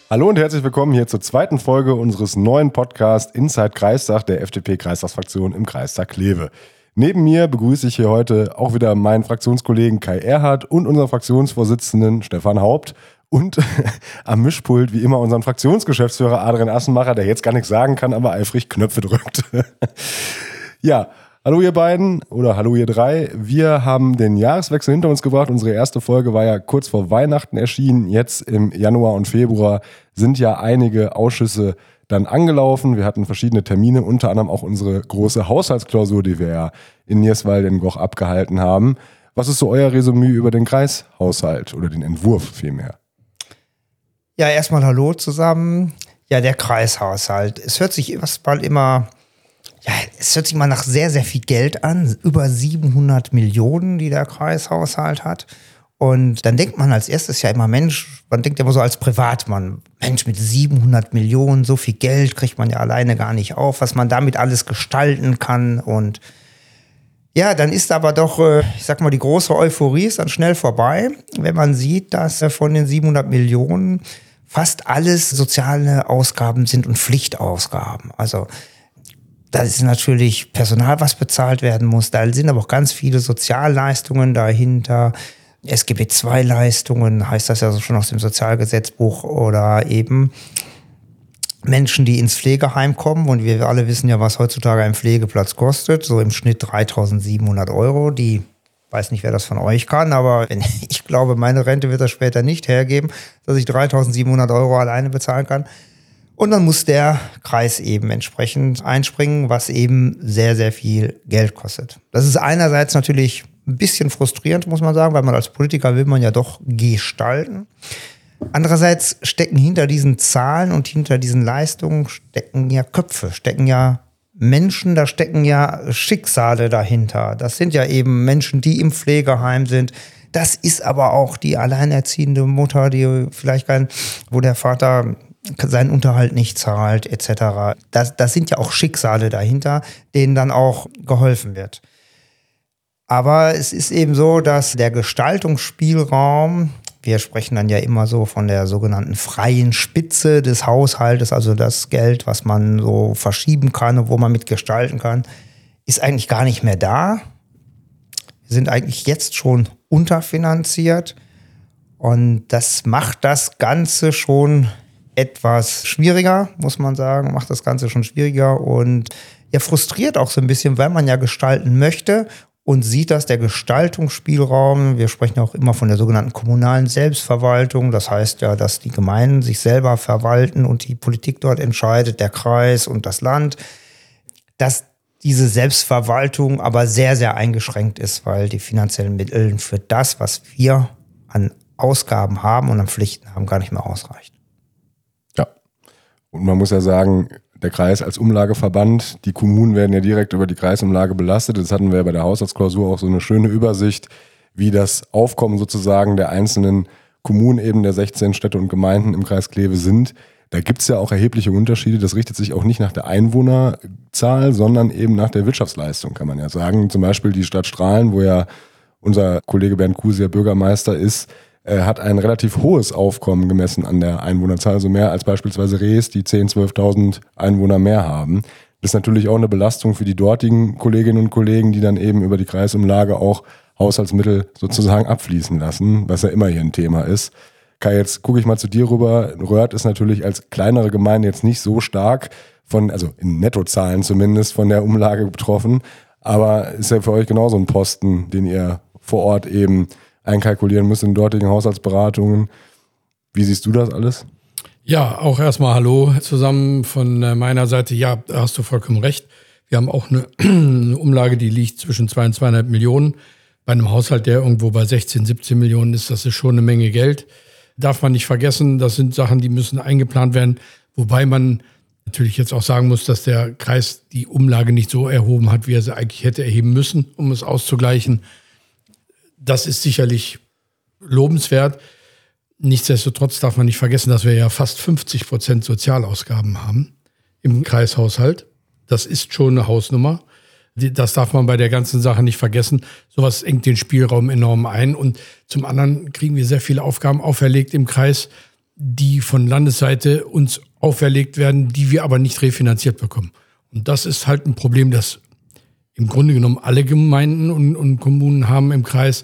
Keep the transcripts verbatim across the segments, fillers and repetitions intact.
Hallo und herzlich willkommen hier zur zweiten Folge unseres neuen Podcasts Inside Kreistag der F D P-Kreistagsfraktion im Kreistag Kleve. Neben mir begrüße ich hier heute auch wieder meinen Fraktionskollegen Kai Erhardt und unseren Fraktionsvorsitzenden Stefan Haupt und am Mischpult wie immer unseren Fraktionsgeschäftsführer Adrian Assenmacher, der jetzt gar nichts sagen kann, aber eifrig Knöpfe drückt. Ja, hallo ihr beiden oder hallo ihr drei. Wir haben den Jahreswechsel hinter uns gebracht. Unsere erste Folge war ja kurz vor Weihnachten erschienen. Jetzt im Januar und Februar sind ja einige Ausschüsse dann angelaufen. Wir hatten verschiedene Termine, unter anderem auch unsere große Haushaltsklausur, die wir ja in Nierswald in Goch abgehalten haben. Was ist so euer Resümee über den Kreishaushalt oder den Entwurf vielmehr? Ja, erstmal hallo zusammen. Ja, der Kreishaushalt. Es hört sich erstmal immer, ja, es hört sich mal nach sehr, sehr viel Geld an. Über siebenhundert Millionen, die der Kreishaushalt hat. Und dann denkt man als erstes ja immer, Mensch, man denkt ja immer so als Privatmann, Mensch, mit siebenhundert Millionen, so viel Geld kriegt man ja alleine gar nicht auf, was man damit alles gestalten kann. Und ja, dann ist aber doch, ich sag mal, die große Euphorie ist dann schnell vorbei, wenn man sieht, dass von den siebenhundert Millionen fast alles soziale Ausgaben sind und Pflichtausgaben. Also da ist natürlich Personal, was bezahlt werden muss, da sind aber auch ganz viele Sozialleistungen dahinter. S G B zwei Leistungen, heißt das ja schon aus dem Sozialgesetzbuch, oder eben Menschen, die ins Pflegeheim kommen. Und wir alle wissen ja, was heutzutage ein Pflegeplatz kostet. So im Schnitt dreitausendsiebenhundert Euro. Die, weiß nicht, wer das von euch kann, aber wenn, ich glaube, meine Rente wird das später nicht hergeben, dass ich dreitausendsiebenhundert Euro alleine bezahlen kann. Und dann muss der Kreis eben entsprechend einspringen, was eben sehr, sehr viel Geld kostet. Das ist einerseits natürlich ein bisschen frustrierend, muss man sagen, weil man als Politiker will man ja doch gestalten. Andererseits stecken hinter diesen Zahlen und hinter diesen Leistungen stecken ja Köpfe, stecken ja Menschen, da stecken ja Schicksale dahinter. Das sind ja eben Menschen, die im Pflegeheim sind. Das ist aber auch die alleinerziehende Mutter, die vielleicht kein, wo der Vater seinen Unterhalt nicht zahlt, et cetera. Das, das sind ja auch Schicksale dahinter, denen dann auch geholfen wird. Aber es ist eben so, dass der Gestaltungsspielraum, wir sprechen dann ja immer so von der sogenannten freien Spitze des Haushaltes, also das Geld, was man so verschieben kann und wo man mit gestalten kann, ist eigentlich gar nicht mehr da. Wir sind eigentlich jetzt schon unterfinanziert und das macht das Ganze schon etwas schwieriger, muss man sagen, macht das Ganze schon schwieriger und ja, frustriert auch so ein bisschen, weil man ja gestalten möchte und sieht, dass der Gestaltungsspielraum, wir sprechen ja auch immer von der sogenannten kommunalen Selbstverwaltung, das heißt ja, dass die Gemeinden sich selber verwalten und die Politik dort entscheidet, der Kreis und das Land, dass diese Selbstverwaltung aber sehr, sehr eingeschränkt ist, weil die finanziellen Mittel für das, was wir an Ausgaben haben und an Pflichten haben, gar nicht mehr ausreicht. Ja, und man muss ja sagen, der Kreis als Umlageverband, die Kommunen werden ja direkt über die Kreisumlage belastet. Das hatten wir bei der Haushaltsklausur auch so eine schöne Übersicht, wie das Aufkommen sozusagen der einzelnen Kommunen, eben der sechzehn Städte und Gemeinden im Kreis Kleve sind. Da gibt es ja auch erhebliche Unterschiede. Das richtet sich auch nicht nach der Einwohnerzahl, sondern eben nach der Wirtschaftsleistung, kann man ja sagen. Zum Beispiel die Stadt Strahlen, wo ja unser Kollege Bernd Kusia Bürgermeister ist, hat ein relativ hohes Aufkommen gemessen an der Einwohnerzahl, also mehr als beispielsweise Rees, die zehntausend, zwölftausend Einwohner mehr haben. Das ist natürlich auch eine Belastung für die dortigen Kolleginnen und Kollegen, die dann eben über die Kreisumlage auch Haushaltsmittel sozusagen abfließen lassen, was ja immer hier ein Thema ist. Kai, jetzt gucke ich mal zu dir rüber. Röhrt ist natürlich als kleinere Gemeinde jetzt nicht so stark von, also in Nettozahlen zumindest, von der Umlage betroffen, aber ist ja für euch genauso ein Posten, den ihr vor Ort eben einkalkulieren müsst in dortigen Haushaltsberatungen. Wie siehst du das alles? Ja, auch erstmal hallo zusammen von meiner Seite. Ja, da hast du vollkommen recht. Wir haben auch eine, eine Umlage, die liegt zwischen zwei und zweieinhalb Millionen. Bei einem Haushalt, der irgendwo bei sechzehn, siebzehn Millionen ist, das ist schon eine Menge Geld. Darf man nicht vergessen, das sind Sachen, die müssen eingeplant werden. Wobei man natürlich jetzt auch sagen muss, dass der Kreis die Umlage nicht so erhoben hat, wie er sie eigentlich hätte erheben müssen, um es auszugleichen. Das ist sicherlich lobenswert. Nichtsdestotrotz darf man nicht vergessen, dass wir ja fast fünfzig Prozent Sozialausgaben haben im Kreishaushalt. Das ist schon eine Hausnummer. Das darf man bei der ganzen Sache nicht vergessen. Sowas engt den Spielraum enorm ein. Und zum anderen kriegen wir sehr viele Aufgaben auferlegt im Kreis, die von Landesseite uns auferlegt werden, die wir aber nicht refinanziert bekommen. Und das ist halt ein Problem, das im Grunde genommen alle Gemeinden und, und Kommunen haben im Kreis.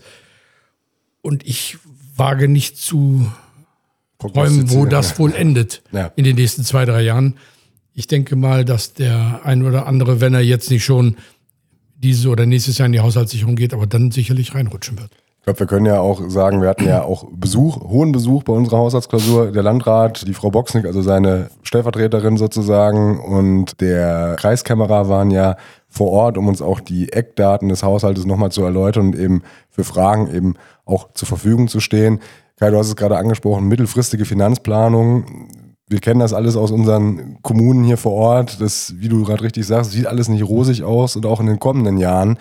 Und ich wage nicht zu träumen, wo das wohl endet ja. in den nächsten zwei, drei Jahren. Ich denke mal, dass der ein oder andere, wenn er jetzt nicht schon dieses oder nächstes Jahr in die Haushaltssicherung geht, aber dann sicherlich reinrutschen wird. Ich glaube, wir können ja auch sagen, wir hatten ja auch Besuch, hohen Besuch bei unserer Haushaltsklausur. Der Landrat, die Frau Boxnick, also seine Stellvertreterin sozusagen, und der Kreiskämmerer waren ja vor Ort, um uns auch die Eckdaten des Haushaltes nochmal zu erläutern und eben für Fragen eben auch zur Verfügung zu stehen. Kai, du hast es gerade angesprochen, mittelfristige Finanzplanung. Wir kennen das alles aus unseren Kommunen hier vor Ort. Das, wie du gerade richtig sagst, sieht alles nicht rosig aus, und auch in den kommenden Jahren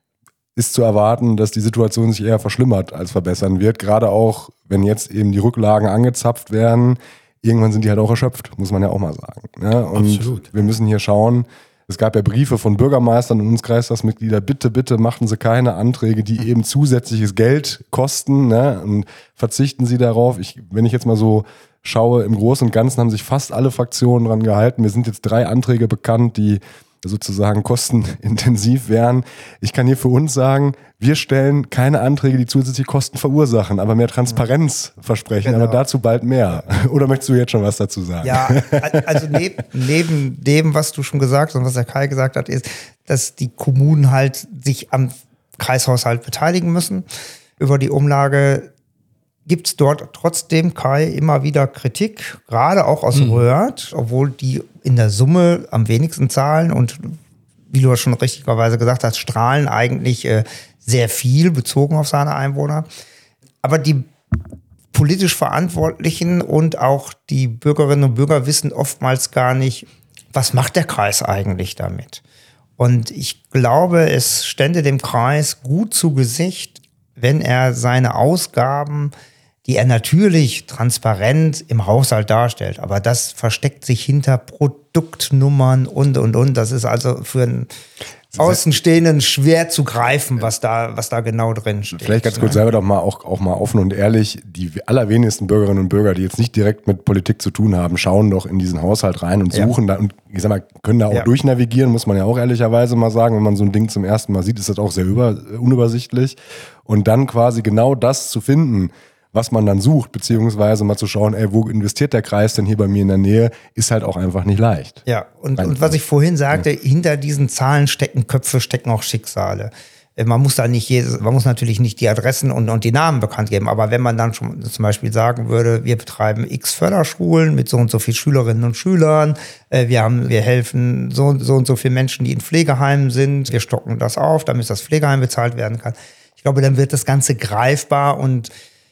ist zu erwarten, dass die Situation sich eher verschlimmert als verbessern wird. Gerade auch, wenn jetzt eben die Rücklagen angezapft werden, irgendwann sind die halt auch erschöpft, muss man ja auch mal sagen. Ja, und Absolut. Wir müssen hier schauen. Es gab ja Briefe von Bürgermeistern und uns Kreistagsmitglieder, bitte, bitte machten Sie keine Anträge, die eben zusätzliches Geld kosten, ne? Und verzichten Sie darauf. Ich, wenn ich jetzt mal so schaue, im Großen und Ganzen haben sich fast alle Fraktionen dran gehalten. Mir sind jetzt drei Anträge bekannt, die sozusagen kostenintensiv wären. Ich kann hier für uns sagen, wir stellen keine Anträge, die zusätzliche Kosten verursachen, aber mehr Transparenz versprechen, genau. Aber dazu bald mehr. Oder möchtest du jetzt schon was dazu sagen? Ja, also neb, neben dem, was du schon gesagt hast und was der Kai gesagt hat, ist, dass die Kommunen halt sich am Kreishaushalt beteiligen müssen über die Umlage. Gibt es dort trotzdem, Kai, immer wieder Kritik, gerade auch aus mhm. Röhrt, obwohl die in der Summe am wenigsten zahlen und, wie du schon richtigerweise gesagt hast, strahlen eigentlich äh, sehr viel bezogen auf seine Einwohner. Aber die politisch Verantwortlichen und auch die Bürgerinnen und Bürger wissen oftmals gar nicht, was macht der Kreis eigentlich damit? Und ich glaube, es stände dem Kreis gut zu Gesicht, wenn er seine Ausgaben, die er natürlich transparent im Haushalt darstellt, aber das versteckt sich hinter Produktnummern und, und, und. Das ist also für einen Außenstehenden schwer zu greifen, was da, was da genau drin steht. Vielleicht ganz kurz, selber doch mal auch, auch mal offen und ehrlich, die allerwenigsten Bürgerinnen und Bürger, die jetzt nicht direkt mit Politik zu tun haben, schauen doch in diesen Haushalt rein und suchen ja. da und ich sag mal, können da auch ja. durchnavigieren, muss man ja auch ehrlicherweise mal sagen. Wenn man so ein Ding zum ersten Mal sieht, ist das auch sehr über, unübersichtlich. Und dann quasi genau das zu finden, was man dann sucht, beziehungsweise mal zu schauen, ey, wo investiert der Kreis denn hier bei mir in der Nähe, ist halt auch einfach nicht leicht. Ja, und, und was ich vorhin sagte, ja. hinter diesen Zahlen stecken Köpfe, stecken auch Schicksale. Man muss da nicht jedes, man muss natürlich nicht die Adressen und, und die Namen bekannt geben, aber wenn man dann schon zum Beispiel sagen würde, wir betreiben x Förderschulen mit so und so viel Schülerinnen und Schülern, wir haben, wir helfen so, so und so viele Menschen, die in Pflegeheimen sind, wir stocken das auf, damit das Pflegeheim bezahlt werden kann. Ich glaube, dann wird das Ganze greifbar und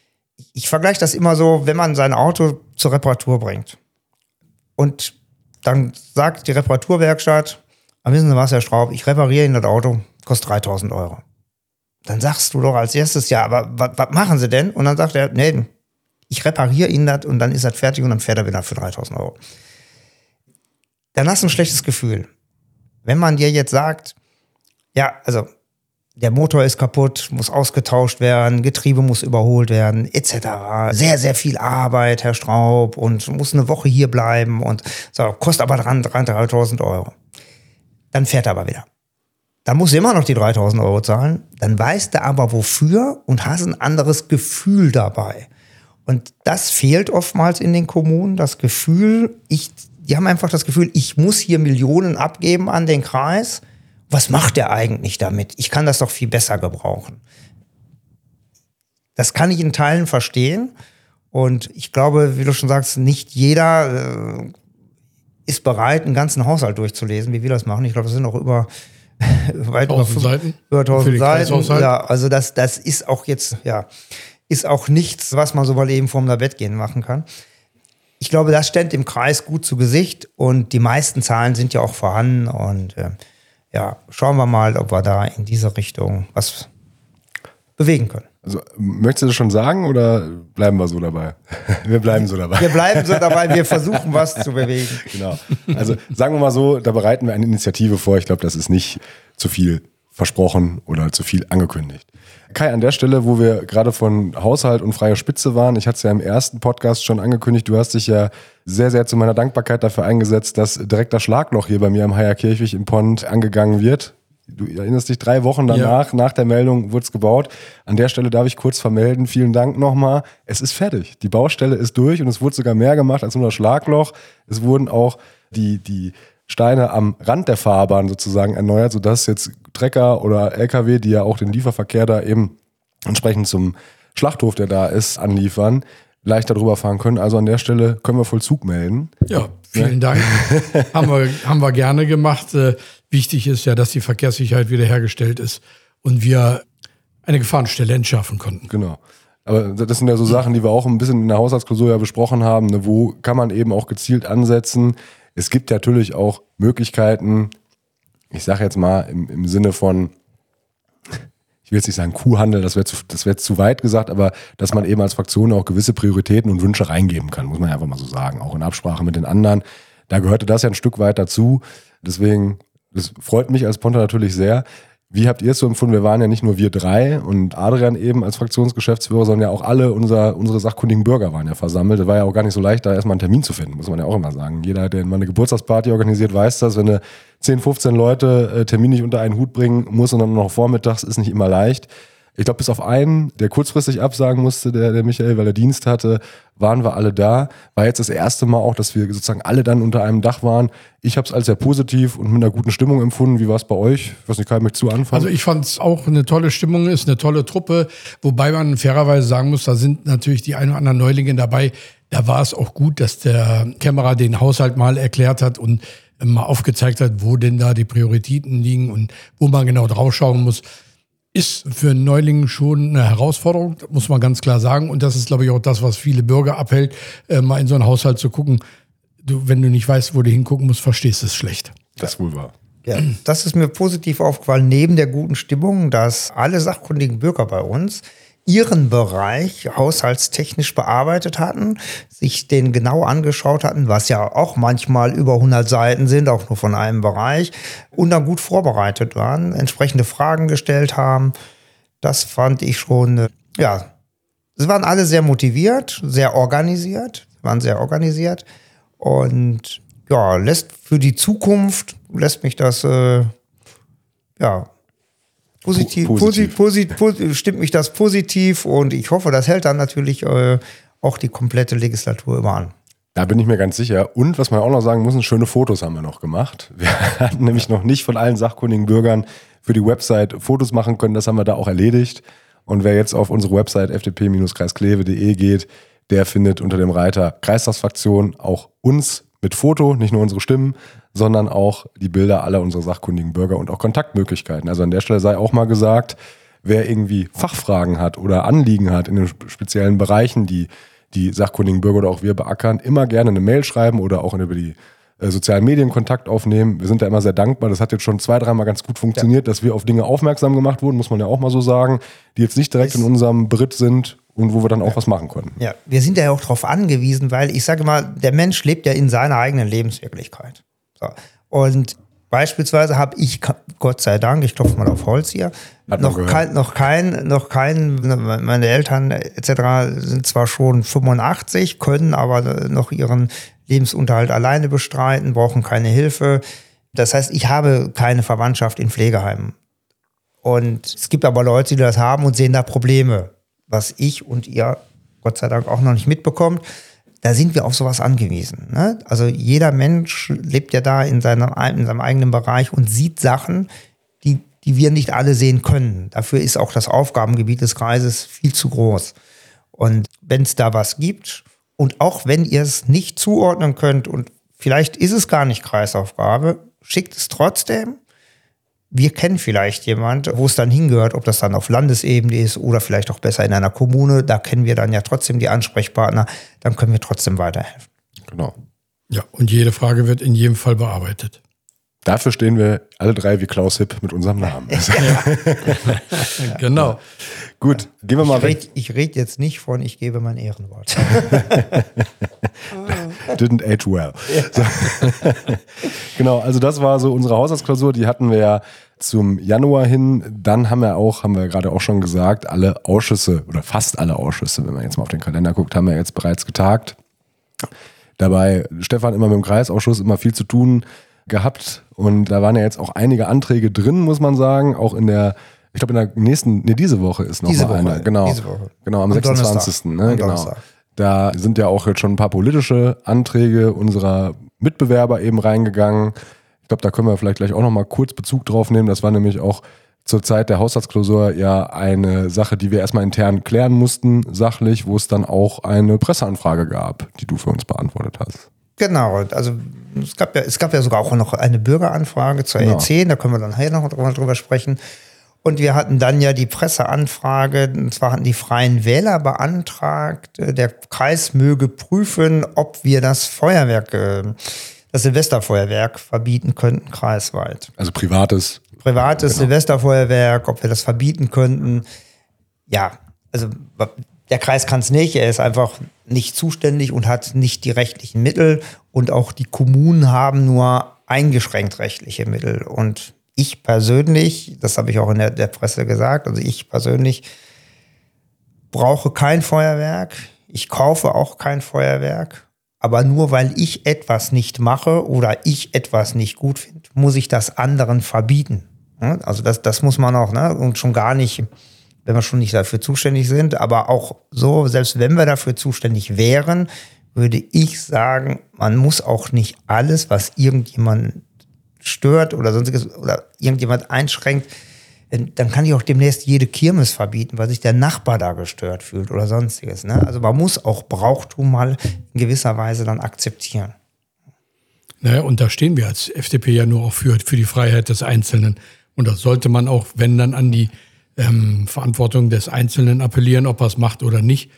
ich vergleiche das immer so, wenn man sein Auto zur Reparatur bringt und dann sagt die Reparaturwerkstatt, wissen Sie was, Herr Straub, ich repariere Ihnen das Auto, kostet dreitausend Euro. Dann sagst du doch als erstes, ja, aber was machen Sie denn? Und dann sagt er, nee, ich repariere Ihnen das und dann ist das fertig und dann fährt er wieder für dreitausend Euro. Dann hast du ein schlechtes Gefühl. Wenn man dir jetzt sagt, ja, also der Motor ist kaputt, muss ausgetauscht werden, Getriebe muss überholt werden, et cetera. Sehr, sehr viel Arbeit, Herr Straub, und muss eine Woche hier bleiben und so, kostet aber dreitausend Euro. Dann fährt er aber wieder. Dann musst du immer noch die dreitausend Euro zahlen, dann weißt du aber wofür und hast ein anderes Gefühl dabei. Und das fehlt oftmals in den Kommunen, das Gefühl, ich, die haben einfach das Gefühl, ich muss hier Millionen abgeben an den Kreis. Was macht der eigentlich damit? Ich kann das doch viel besser gebrauchen. Das kann ich in Teilen verstehen. Und ich glaube, wie du schon sagst, nicht jeder äh, ist bereit, einen ganzen Haushalt durchzulesen, wie wir das machen. Ich glaube, das sind auch über weit über tausend Seiten. Über tausend Seiten. Ja, also das, das ist auch jetzt, ja, ist auch nichts, was man so mal eben vorm Bett gehen machen kann. Ich glaube, das stellt dem Kreis gut zu Gesicht und die meisten Zahlen sind ja auch vorhanden und äh, ja, schauen wir mal, ob wir da in diese Richtung was bewegen können. Also, möchtest du das schon sagen oder bleiben wir so dabei? Wir bleiben so dabei. Wir bleiben so dabei, wir versuchen was zu bewegen. Genau. Also sagen wir mal so, da bereiten wir eine Initiative vor. Ich glaube, das ist nicht zu viel versprochen oder zu viel angekündigt. Kai, an der Stelle, wo wir gerade von Haushalt und freier Spitze waren, ich hatte es ja im ersten Podcast schon angekündigt, du hast dich ja sehr, sehr zu meiner Dankbarkeit dafür eingesetzt, dass direkt das Schlagloch hier bei mir am Heierkirchweg im Pont angegangen wird. Du erinnerst dich, drei Wochen danach, ja. nach der Meldung wurde es gebaut. An der Stelle darf ich kurz vermelden, vielen Dank nochmal. Es ist fertig. Die Baustelle ist durch und es wurde sogar mehr gemacht als nur das Schlagloch. Es wurden auch die, die Steine am Rand der Fahrbahn sozusagen erneuert, sodass jetzt Trecker oder L K W, die ja auch den Lieferverkehr da eben entsprechend zum Schlachthof, der da ist, anliefern, leichter drüber fahren können. Also an der Stelle können wir Vollzug melden. Ja, vielen Dank. haben, wir, haben wir gerne gemacht. Äh, wichtig ist ja, dass die Verkehrssicherheit wiederhergestellt ist und wir eine Gefahrenstelle entschärfen konnten. Genau. Aber das sind ja so Sachen, die wir auch ein bisschen in der Haushaltsklausur ja besprochen haben. Ne? Wo kann man eben auch gezielt ansetzen? Es gibt natürlich auch Möglichkeiten, ich sage jetzt mal im, im Sinne von, ich will jetzt nicht sagen Kuhhandel, das wäre zu, das wäre zu weit gesagt, aber dass man eben als Fraktion auch gewisse Prioritäten und Wünsche reingeben kann, muss man ja einfach mal so sagen, auch in Absprache mit den anderen. Da gehörte das ja ein Stück weit dazu. Deswegen, das freut mich als Ponter natürlich sehr. Wie habt ihr es so empfunden? Wir waren ja nicht nur wir drei und Adrian eben als Fraktionsgeschäftsführer, sondern ja auch alle unser, unsere sachkundigen Bürger waren ja versammelt. Es war ja auch gar nicht so leicht, da erstmal einen Termin zu finden, muss man ja auch immer sagen. Jeder, der mal eine Geburtstagsparty organisiert, weiß das. Wenn eine zehn, fünfzehn Leute äh, Termin nicht unter einen Hut bringen muss und dann noch vormittags, ist nicht immer leicht. Ich glaube, bis auf einen, der kurzfristig absagen musste, der, der Michael, weil er Dienst hatte, waren wir alle da. War jetzt das erste Mal auch, dass wir sozusagen alle dann unter einem Dach waren. Ich habe es als sehr positiv und mit einer guten Stimmung empfunden. Wie war es bei euch? Ich weiß nicht, Kai, möchtest du anfangen? Also ich fand es auch eine tolle Stimmung, ist eine tolle Truppe. Wobei man fairerweise sagen muss, da sind natürlich die ein oder anderen Neulinge dabei. Da war es auch gut, dass der Kämmerer den Haushalt mal erklärt hat und mal aufgezeigt hat, wo denn da die Prioritäten liegen und wo man genau drauf schauen muss. Ist für einen Neuling schon eine Herausforderung, muss man ganz klar sagen. Und das ist, glaube ich, auch das, was viele Bürger abhält, äh, mal in so einen Haushalt zu gucken. Du, wenn du nicht weißt, wo du hingucken musst, verstehst du es schlecht. Das wohl wahr. Ja, das ist mir positiv aufgefallen, neben der guten Stimmung, dass alle sachkundigen Bürger bei uns ihren Bereich haushaltstechnisch bearbeitet hatten, sich den genau angeschaut hatten, was ja auch manchmal über hundert Seiten sind, auch nur von einem Bereich, und dann gut vorbereitet waren, entsprechende Fragen gestellt haben. Das fand ich schon, ja, sie waren alle sehr motiviert, sehr organisiert, waren sehr organisiert und ja, lässt für die Zukunft, lässt mich das, äh, ja, Positiv, positiv. Positiv, positiv, stimmt mich das positiv und ich hoffe, das hält dann natürlich äh, auch die komplette Legislatur über an. Da bin ich mir ganz sicher. Und was man auch noch sagen muss, schöne Fotos haben wir noch gemacht. Wir hatten nämlich noch nicht von allen sachkundigen Bürgern für die Website Fotos machen können. Das haben wir da auch erledigt. Und wer jetzt auf unsere Website f d p Kreis kleve punkt de geht, der findet unter dem Reiter Kreistagsfraktion auch uns mit Foto, nicht nur unsere Stimmen, sondern auch die Bilder aller unserer sachkundigen Bürger und auch Kontaktmöglichkeiten. Also an der Stelle sei auch mal gesagt, wer irgendwie Fachfragen hat oder Anliegen hat in den speziellen Bereichen, die die sachkundigen Bürger oder auch wir beackern, immer gerne eine Mail schreiben oder auch über die äh, sozialen Medien Kontakt aufnehmen. Wir sind da immer sehr dankbar. Das hat jetzt schon zwei, dreimal ganz gut funktioniert, ja. Dass wir auf Dinge aufmerksam gemacht wurden, muss man ja auch mal so sagen, die jetzt nicht direkt in unserem Beritt sind und wo wir dann auch ja. was machen konnten. Ja, wir sind ja auch darauf angewiesen, weil ich sage mal, der Mensch lebt ja in seiner eigenen Lebenswirklichkeit. So. Und beispielsweise habe ich, Gott sei Dank, ich klopfe mal auf Holz hier, noch kein, noch kein, noch kein, meine Eltern et cetera sind zwar schon fünfundachtzig, können aber noch ihren Lebensunterhalt alleine bestreiten, brauchen keine Hilfe. Das heißt, ich habe keine Verwandtschaft in Pflegeheimen. Und es gibt aber Leute, die das haben und sehen da Probleme, was ich und ihr Gott sei Dank auch noch nicht mitbekommt. Da sind wir auf sowas angewiesen. Ne? Also jeder Mensch lebt ja da in seinem, in seinem eigenen Bereich und sieht Sachen, die, die wir nicht alle sehen können. Dafür ist auch das Aufgabengebiet des Kreises viel zu groß. Und wenn es da was gibt und auch wenn ihr es nicht zuordnen könnt und vielleicht ist es gar nicht Kreisaufgabe, schickt es trotzdem. Wir kennen vielleicht jemand, wo es dann hingehört, ob das dann auf Landesebene ist oder vielleicht auch besser in einer Kommune. Da kennen wir dann ja trotzdem die Ansprechpartner. Dann können wir trotzdem weiterhelfen. Genau. Ja, und jede Frage wird in jedem Fall bearbeitet. Dafür stehen wir alle drei wie Klaus Hipp mit unserem Namen. Ja. Genau. Gut, gehen wir mal ich weg. Red, ich rede jetzt nicht von, ich gebe mein Ehrenwort. Didn't age well. So. Genau, also das war so unsere Haushaltsklausur, die hatten wir ja zum Januar hin. Dann haben wir auch, haben wir gerade auch schon gesagt, alle Ausschüsse oder fast alle Ausschüsse, wenn man jetzt mal auf den Kalender guckt, haben wir jetzt bereits getagt. Dabei Stefan immer mit dem Kreisausschuss immer viel zu tun gehabt und da waren ja jetzt auch einige Anträge drin, muss man sagen, auch in der, ich glaube in der nächsten, nee, diese Woche ist noch diese mal Woche, eine, genau, diese Woche. genau am, am sechsundzwanzigsten Donnerstag. Ne, am genau. Donnerstag. Da sind ja auch jetzt schon ein paar politische Anträge unserer Mitbewerber eben reingegangen. Ich glaube, da können wir vielleicht gleich auch noch mal kurz Bezug drauf nehmen. Das war nämlich auch zur Zeit der Haushaltsklausur ja eine Sache, die wir erstmal intern klären mussten, sachlich, wo es dann auch eine Presseanfrage gab, die du für uns beantwortet hast. Genau, also es gab ja, es gab ja sogar auch noch eine Bürgeranfrage zur Genau. E zehn, da können wir dann nachher noch drüber, drüber sprechen. Und wir hatten dann ja die Presseanfrage, und zwar hatten die Freien Wähler beantragt, der Kreis möge prüfen, ob wir das Feuerwerk, das Silvesterfeuerwerk verbieten könnten, kreisweit. Also privates. Privates Genau. Silvesterfeuerwerk, ob wir das verbieten könnten. Ja, also der Kreis kann es nicht, er ist einfach nicht zuständig und hat nicht die rechtlichen Mittel und auch die Kommunen haben nur eingeschränkt rechtliche Mittel. Und ich persönlich, das habe ich auch in der, der Presse gesagt, also ich persönlich brauche kein Feuerwerk, ich kaufe auch kein Feuerwerk, aber nur weil ich etwas nicht mache oder ich etwas nicht gut finde, muss ich das anderen verbieten. Also das, das muss man auch, ne? Und schon gar nicht, wenn wir schon nicht dafür zuständig sind, aber auch so, selbst wenn wir dafür zuständig wären, würde ich sagen, man muss auch nicht alles, was irgendjemand stört oder sonstiges oder irgendjemand einschränkt, dann kann ich auch demnächst jede Kirmes verbieten, weil sich der Nachbar da gestört fühlt oder sonstiges. Ne? Also man muss auch Brauchtum mal in gewisser Weise dann akzeptieren. Naja, und da stehen wir als F D P ja nur auch für, für die Freiheit des Einzelnen. Und das sollte man auch, wenn dann, an die ähm, Verantwortung des Einzelnen appellieren, ob er es macht oder nicht.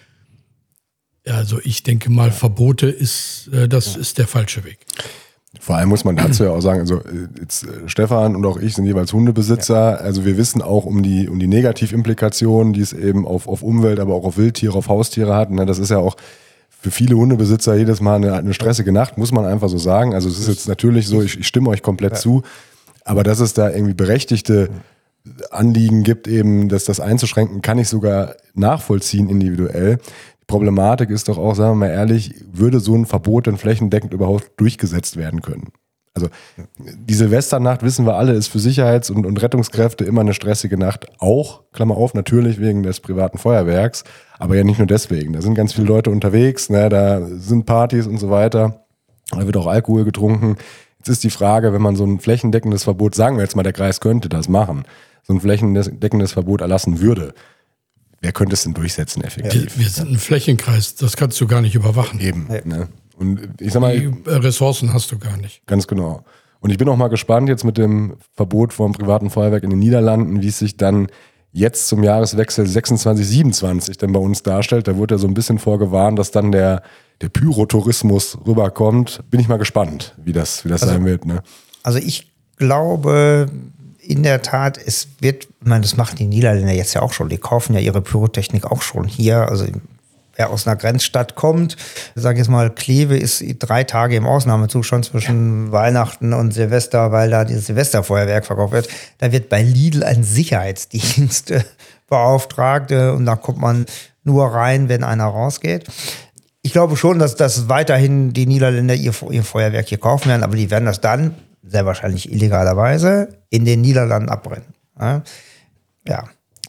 Also ich denke mal, Verbote ist, äh, das ist der falsche Weg. Vor allem muss man dazu ja auch sagen, also jetzt Stefan und auch ich sind jeweils Hundebesitzer, ja. Also wir wissen auch um die, um die Negativimplikationen, die es eben auf, auf Umwelt, aber auch auf Wildtiere, auf Haustiere hat. Das ist ja auch für viele Hundebesitzer jedes Mal eine, eine stressige Nacht, muss man einfach so sagen. Also es ist jetzt natürlich so, ich, ich stimme euch komplett ja. zu, aber dass es da irgendwie berechtigte Anliegen gibt, eben das, das einzuschränken, kann ich sogar nachvollziehen individuell. Problematik ist doch auch, sagen wir mal ehrlich, würde so ein Verbot denn flächendeckend überhaupt durchgesetzt werden können? Also die Silvesternacht, wissen wir alle, ist für Sicherheits- und, und Rettungskräfte immer eine stressige Nacht. Auch, Klammer auf, natürlich wegen des privaten Feuerwerks, aber ja nicht nur deswegen. Da sind ganz viele Leute unterwegs, ne, da sind Partys und so weiter. Da wird auch Alkohol getrunken. Jetzt ist die Frage, wenn man so ein flächendeckendes Verbot, sagen wir jetzt mal, der Kreis könnte das machen, so ein flächendeckendes Verbot erlassen würde, wer könnte es denn durchsetzen effektiv? Wir sind ein Flächenkreis, das kannst du gar nicht überwachen. Eben. Ne? Und ich sag mal, die Ressourcen hast du gar nicht. Ganz genau. Und ich bin auch mal gespannt jetzt mit dem Verbot vom privaten Feuerwerk in den Niederlanden, wie es sich dann jetzt zum Jahreswechsel sechsundzwanzig siebenundzwanzig dann bei uns darstellt. Da wurde ja so ein bisschen vorgewarnt, dass dann der, der Pyrotourismus rüberkommt. Bin ich mal gespannt, wie das, wie das also, sein wird. Ne? Also ich glaube, in der Tat, es wird, ich meine, das machen die Niederländer jetzt ja auch schon, die kaufen ja ihre Pyrotechnik auch schon hier, also wer aus einer Grenzstadt kommt, sag ich jetzt mal, Kleve ist drei Tage im Ausnahmezustand zwischen ja. Weihnachten und Silvester, weil da dieses Silvesterfeuerwerk verkauft wird, da wird bei Lidl ein Sicherheitsdienst beauftragt und da kommt man nur rein, wenn einer rausgeht. Ich glaube schon, dass, dass weiterhin die Niederländer ihr, ihr Feuerwerk hier kaufen werden, aber die werden das dann sehr wahrscheinlich illegalerweise in den Niederlanden abbrennen. Ja. ja.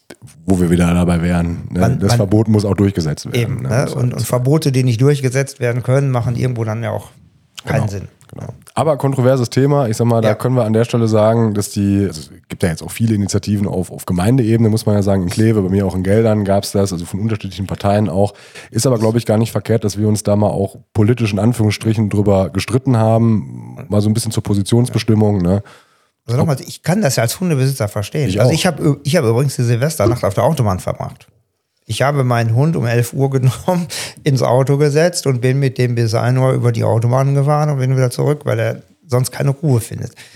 Wo wir wieder dabei wären. Ne? Man, das man, Verbot muss auch durchgesetzt werden. Eben, ne? ne? und, und Verbote, die nicht durchgesetzt werden können, machen irgendwo dann ja auch keinen genau, Sinn. Genau. Aber kontroverses Thema. Ich sag mal, da ja. können wir an der Stelle sagen, dass die, also es gibt ja jetzt auch viele Initiativen auf, auf Gemeindeebene, muss man ja sagen, in Kleve, bei mir auch in Geldern gab es das, also von unterschiedlichen Parteien auch. Ist aber, glaube ich, gar nicht verkehrt, dass wir uns da mal auch politisch in Anführungsstrichen drüber gestritten haben. Mal so ein bisschen zur Positionsbestimmung, ne? Also nochmal, ich kann das ja als Hundebesitzer verstehen. Ich also auch. ich habe ich hab übrigens die Silvesternacht auf der Autobahn verbracht. Ich habe meinen Hund um elf Uhr genommen, ins Auto gesetzt und bin mit dem bis ein Uhr über die Autobahn gefahren und bin wieder zurück, weil er sonst keine Ruhe findet. Ja.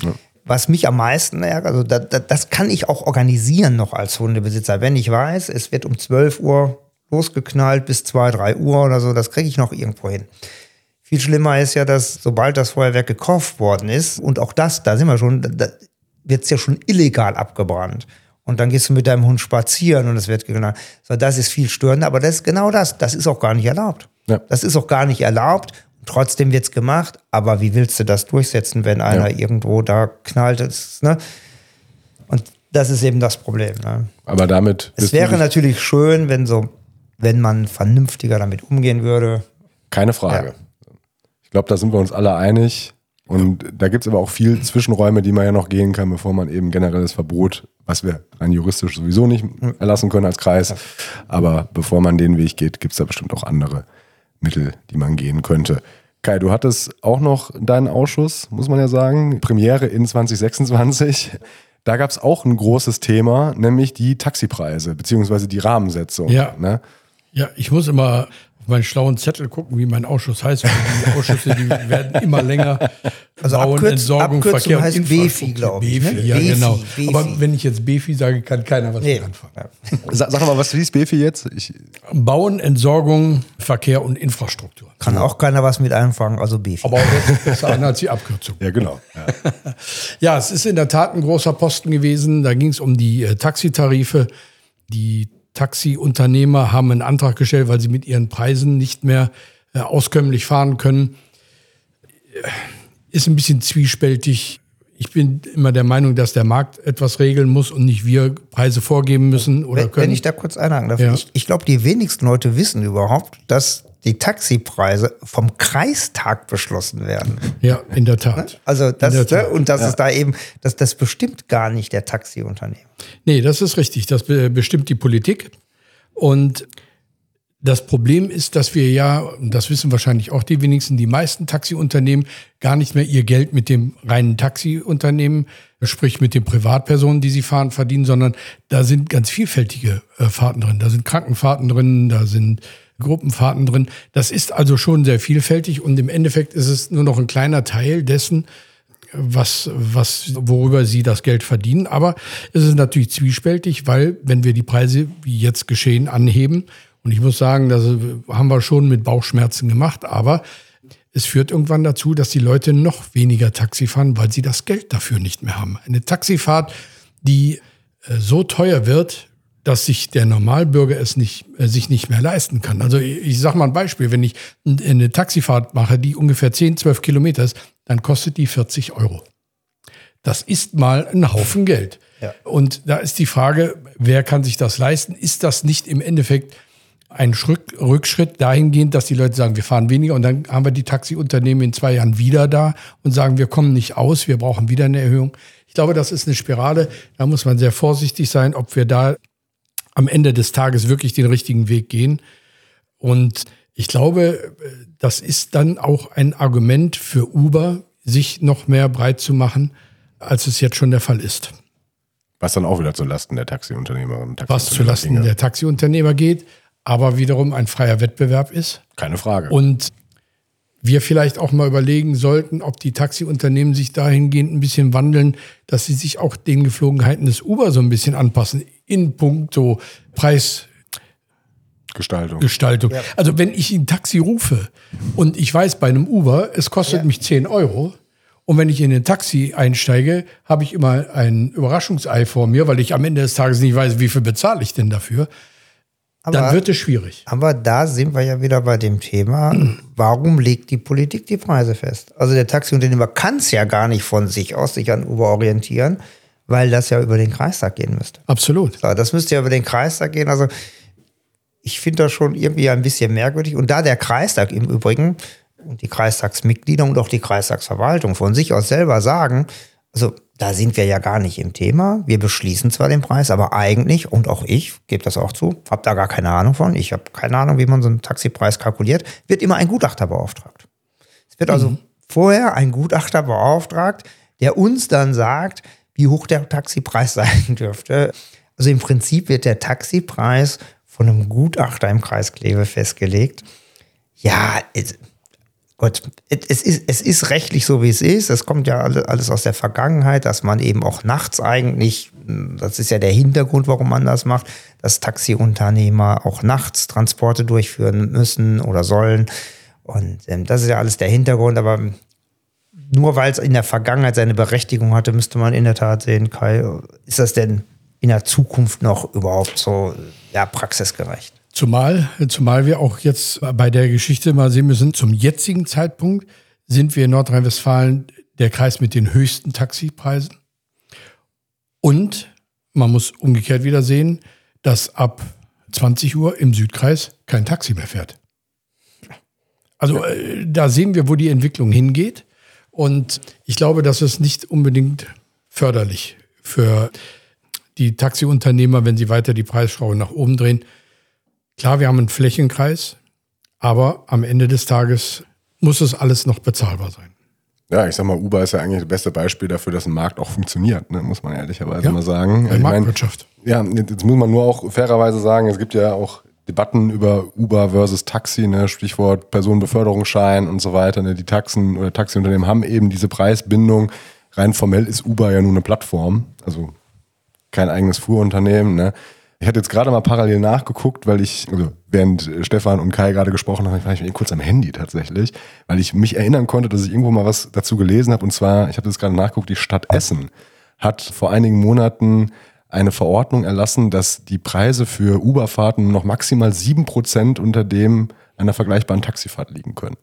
was mich am meisten ärgert, also da, da, das kann ich auch organisieren noch als Hundebesitzer. Wenn ich weiß, es wird um zwölf Uhr losgeknallt bis zwei, drei Uhr oder so, das kriege ich noch irgendwo hin. Viel schlimmer ist ja, dass sobald das Feuerwerk gekauft worden ist, und auch das, da sind wir schon, da wird es ja schon illegal abgebrannt. Und dann gehst du mit deinem Hund spazieren und es wird geknallt. So, das ist viel störender, aber das ist genau das. Das ist auch gar nicht erlaubt. Ja. Das ist auch gar nicht erlaubt. Trotzdem wird's gemacht. Aber wie willst du das durchsetzen, wenn einer ja. irgendwo da knallt? Ist, ne? Und das ist eben das Problem. Ne? Aber damit. Es wäre natürlich schön, wenn so, wenn man vernünftiger damit umgehen würde. Keine Frage. Ja. Ich glaube, da sind wir uns alle einig. Und ja. da gibt es aber auch viel Zwischenräume, die man ja noch gehen kann, bevor man eben generelles Verbot, was wir rein juristisch sowieso nicht erlassen können als Kreis, ja. aber bevor man den Weg geht, gibt es da bestimmt auch andere Mittel, die man gehen könnte. Kai, du hattest auch noch deinen Ausschuss, muss man ja sagen, Premiere in zwanzig sechsundzwanzig. Da gab es auch ein großes Thema, nämlich die Taxipreise beziehungsweise die Rahmensetzung. Ja, ne? ja, ich muss immer auf meinen schlauen Zettel gucken, wie mein Ausschuss heißt. Die Ausschüsse, die werden immer länger. Also Bauen, Abkürz, Entsorgung, Abkürzung Verkehr heißt und Infrastruktur. BEFI, glaube ich. BEFI, Ne? ja, BEFI, genau. BEFI. Aber wenn ich jetzt BEFI sage, kann keiner was nee. mit anfangen. Ja. Sag, sag mal, was hieß BEFI jetzt? Ich Bauen, Entsorgung, Verkehr und Infrastruktur. Kann auch keiner was mit anfangen, also BEFI. Aber das ist besser an als die Abkürzung. Ja, genau. Ja. Ja, es ist in der Tat ein großer Posten gewesen. Da ging es um die äh, Taxitarife. Die Taxiunternehmer haben einen Antrag gestellt, weil sie mit ihren Preisen nicht mehr äh, auskömmlich fahren können. Ist ein bisschen zwiespältig. Ich bin immer der Meinung, dass der Markt etwas regeln muss und nicht wir Preise vorgeben müssen oder wenn, können. Wenn ich da kurz einhaken darf. Ja. Ich, ich glaube, die wenigsten Leute wissen überhaupt, dass die Taxipreise vom Kreistag beschlossen werden. Ja, in der Tat. Also das, der Tat. und das Ja. ist da eben, das, das bestimmt gar nicht der Taxiunternehmer. Nee, das ist richtig. Das be- bestimmt die Politik. Und das Problem ist, dass wir ja, und das wissen wahrscheinlich auch die wenigsten, die meisten Taxiunternehmen gar nicht mehr ihr Geld mit dem reinen Taxiunternehmen, sprich mit den Privatpersonen, die sie fahren, verdienen, sondern da sind ganz vielfältige äh, Fahrten drin. Da sind Krankenfahrten drin, da sind Gruppenfahrten drin. Das ist also schon sehr vielfältig und im Endeffekt ist es nur noch ein kleiner Teil dessen, was, was, worüber sie das Geld verdienen. Aber es ist natürlich zwiespältig, weil wenn wir die Preise, wie jetzt geschehen, anheben, und ich muss sagen, das haben wir schon mit Bauchschmerzen gemacht, aber es führt irgendwann dazu, dass die Leute noch weniger Taxi fahren, weil sie das Geld dafür nicht mehr haben. Eine Taxifahrt, die äh, so teuer wird, dass sich der Normalbürger es nicht, äh, sich nicht mehr leisten kann. Also ich, ich sage mal ein Beispiel, wenn ich eine Taxifahrt mache, die ungefähr zehn, zwölf Kilometer ist, dann kostet die vierzig Euro. Das ist mal ein Haufen Geld. Ja. Und da ist die Frage, wer kann sich das leisten? Ist das nicht im Endeffekt ein Rückschritt dahingehend, dass die Leute sagen, wir fahren weniger und dann haben wir die Taxiunternehmen in zwei Jahren wieder da und sagen, wir kommen nicht aus, wir brauchen wieder eine Erhöhung. Ich glaube, das ist eine Spirale, da muss man sehr vorsichtig sein, ob wir da am Ende des Tages wirklich den richtigen Weg gehen. Und ich glaube, das ist dann auch ein Argument für Uber, sich noch mehr breit zu machen, als es jetzt schon der Fall ist. Was dann auch wieder zu Lasten der Taxiunternehmerinnen. Was zu Lasten der Taxiunternehmer geht, aber wiederum ein freier Wettbewerb ist. Keine Frage. Und wir vielleicht auch mal überlegen sollten, ob die Taxiunternehmen sich dahingehend ein bisschen wandeln, dass sie sich auch den Geflogenheiten des Uber so ein bisschen anpassen in puncto Preisgestaltung. Gestaltung. Ja. Also wenn ich ein Taxi rufe und ich weiß bei einem Uber, es kostet ja. mich zehn Euro und wenn ich in ein Taxi einsteige, habe ich immer ein Überraschungsei vor mir, weil ich am Ende des Tages nicht weiß, wie viel bezahle ich denn dafür. Aber, dann wird es schwierig. Aber da sind wir ja wieder bei dem Thema, warum legt die Politik die Preise fest? Also der Taxiunternehmer kann es ja gar nicht von sich aus sich an Uber orientieren, weil das ja über den Kreistag gehen müsste. Absolut. So, das müsste ja über den Kreistag gehen. Also ich finde das schon irgendwie ein bisschen merkwürdig. Und da der Kreistag im Übrigen und die Kreistagsmitglieder und auch die Kreistagsverwaltung von sich aus selber sagen, also da sind wir ja gar nicht im Thema. Wir beschließen zwar den Preis, aber eigentlich, und auch ich gebe das auch zu, habe da gar keine Ahnung von. Ich habe keine Ahnung, wie man so einen Taxipreis kalkuliert. Wird immer ein Gutachter beauftragt. Es wird also mhm. vorher ein Gutachter beauftragt, der uns dann sagt, wie hoch der Taxipreis sein dürfte. Also im Prinzip wird der Taxipreis von einem Gutachter im Kreis Kleve festgelegt. Ja, Gut, es ist, es ist rechtlich so, wie es ist. Es kommt ja alles aus der Vergangenheit, dass man eben auch nachts eigentlich, das ist ja der Hintergrund, warum man das macht, dass Taxiunternehmer auch nachts Transporte durchführen müssen oder sollen. Und ähm, das ist ja alles der Hintergrund. Aber nur weil es in der Vergangenheit seine Berechtigung hatte, müsste man in der Tat sehen, Kai, ist das denn in der Zukunft noch überhaupt so ja, praxisgerecht? Zumal, zumal wir auch jetzt bei der Geschichte mal sehen müssen, zum jetzigen Zeitpunkt sind wir in Nordrhein-Westfalen der Kreis mit den höchsten Taxipreisen. Und man muss umgekehrt wieder sehen, dass ab zwanzig Uhr im Südkreis kein Taxi mehr fährt. Also äh, da sehen wir, wo die Entwicklung hingeht. Und ich glaube, das ist nicht unbedingt förderlich für die Taxiunternehmer, wenn sie weiter die Preisschraube nach oben drehen. Klar, wir haben einen Flächenkreis, aber am Ende des Tages muss es alles noch bezahlbar sein. Ja, ich sag mal, Uber ist ja eigentlich das beste Beispiel dafür, dass ein Markt auch funktioniert, ne? Muss man ehrlicherweise ja, mal sagen. Die Marktwirtschaft. Ja, jetzt muss man nur auch fairerweise sagen, es gibt ja auch Debatten über Uber versus Taxi, ne? Stichwort Personenbeförderungsschein und so weiter. Ne? Die Taxen oder Taxiunternehmen haben eben diese Preisbindung. Rein formell ist Uber ja nur eine Plattform, also kein eigenes Fuhrunternehmen, ne? Ich hatte jetzt gerade mal parallel nachgeguckt, weil ich, also während Stefan und Kai gerade gesprochen haben, war ich mir kurz am Handy tatsächlich, weil ich mich erinnern konnte, dass ich irgendwo mal was dazu gelesen habe. Und zwar, ich habe das gerade nachgeguckt, die Stadt Essen hat vor einigen Monaten eine Verordnung erlassen, dass die Preise für Uberfahrten noch maximal sieben Prozent unter dem einer vergleichbaren Taxifahrt liegen können.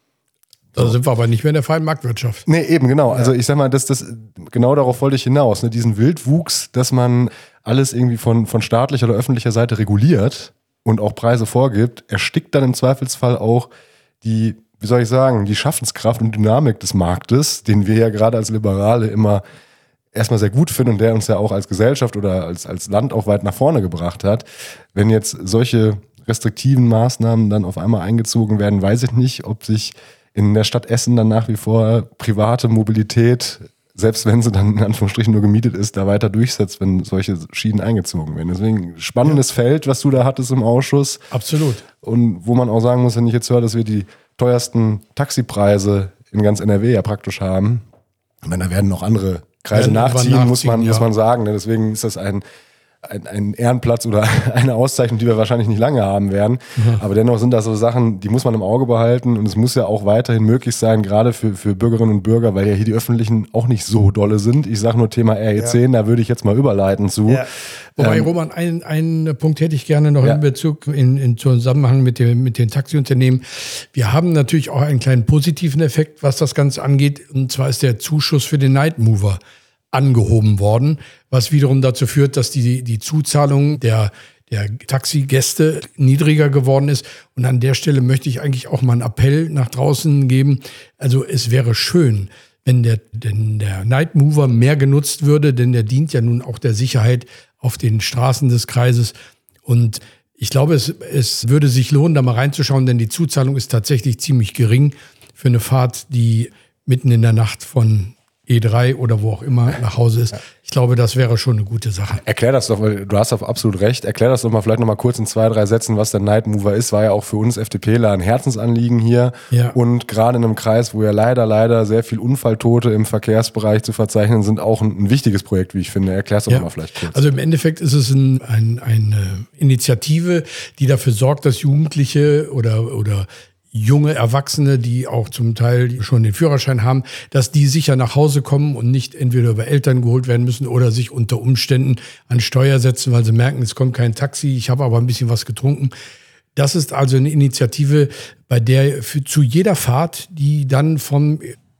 Da sind wir aber nicht mehr in der freien Marktwirtschaft. Nee, eben, genau. Ja. Also ich sag mal, das, das, genau darauf wollte ich hinaus. Ne? Diesen Wildwuchs, dass man alles irgendwie von, von staatlicher oder öffentlicher Seite reguliert und auch Preise vorgibt, erstickt dann im Zweifelsfall auch die, wie soll ich sagen, die Schaffenskraft und Dynamik des Marktes, den wir ja gerade als Liberale immer erstmal sehr gut finden und der uns ja auch als Gesellschaft oder als, als Land auch weit nach vorne gebracht hat. Wenn jetzt solche restriktiven Maßnahmen dann auf einmal eingezogen werden, weiß ich nicht, ob sich in der Stadt Essen dann nach wie vor private Mobilität, selbst wenn sie dann in Anführungsstrichen nur gemietet ist, da weiter durchsetzt, wenn solche Schienen eingezogen werden. Deswegen spannendes ja. Feld, was du da hattest im Ausschuss. Absolut. Und wo man auch sagen muss, wenn ich jetzt höre, dass wir die teuersten Taxipreise in ganz N R W ja praktisch haben, ich meine, da werden noch andere Kreise ja, nachziehen, nachziehen, muss man, ja. muss man sagen. Deswegen ist das ein Ein, ein Ehrenplatz oder eine Auszeichnung, die wir wahrscheinlich nicht lange haben werden. Mhm. Aber dennoch sind das so Sachen, die muss man im Auge behalten und es muss ja auch weiterhin möglich sein, gerade für, für Bürgerinnen und Bürger, weil ja hier die Öffentlichen auch nicht so dolle sind. Ich sage nur Thema R E zehn, ja. Da würde ich jetzt mal überleiten zu. Ja. Wobei, ähm, Roman, einen, einen Punkt hätte ich gerne noch ja. in Bezug, in, in Zusammenhang mit, dem, mit den Taxiunternehmen. Wir haben natürlich auch einen kleinen positiven Effekt, was das Ganze angeht. Und zwar ist der Zuschuss für den Night Mover angehoben worden, was wiederum dazu führt, dass die, die Zuzahlung der, der Taxigäste niedriger geworden ist. Und an der Stelle möchte ich eigentlich auch mal einen Appell nach draußen geben. Also es wäre schön, wenn der, denn der Night Mover mehr genutzt würde, denn der dient ja nun auch der Sicherheit auf den Straßen des Kreises. Und ich glaube, es, es würde sich lohnen, da mal reinzuschauen, denn die Zuzahlung ist tatsächlich ziemlich gering für eine Fahrt, die mitten in der Nacht von E drei oder wo auch immer nach Hause ist. Ich glaube, das wäre schon eine gute Sache. Erklär das doch, weil du hast doch absolut recht. Erklär das doch mal vielleicht noch mal kurz in zwei, drei Sätzen, was der Night Mover ist. War ja auch für uns FDPler ein Herzensanliegen hier. Ja. Und gerade in einem Kreis, wo ja leider, leider sehr viel Unfalltote im Verkehrsbereich zu verzeichnen sind, auch ein, ein wichtiges Projekt, wie ich finde. Erklär es doch ja. mal vielleicht kurz. Also im Endeffekt ist es ein, ein, eine Initiative, die dafür sorgt, dass Jugendliche oder, oder junge Erwachsene, die auch zum Teil schon den Führerschein haben, dass die sicher nach Hause kommen und nicht entweder über Eltern geholt werden müssen oder sich unter Umständen an Steuer setzen, weil sie merken, es kommt kein Taxi, ich habe aber ein bisschen was getrunken. Das ist also eine Initiative, bei der für, zu jeder Fahrt, die dann vom,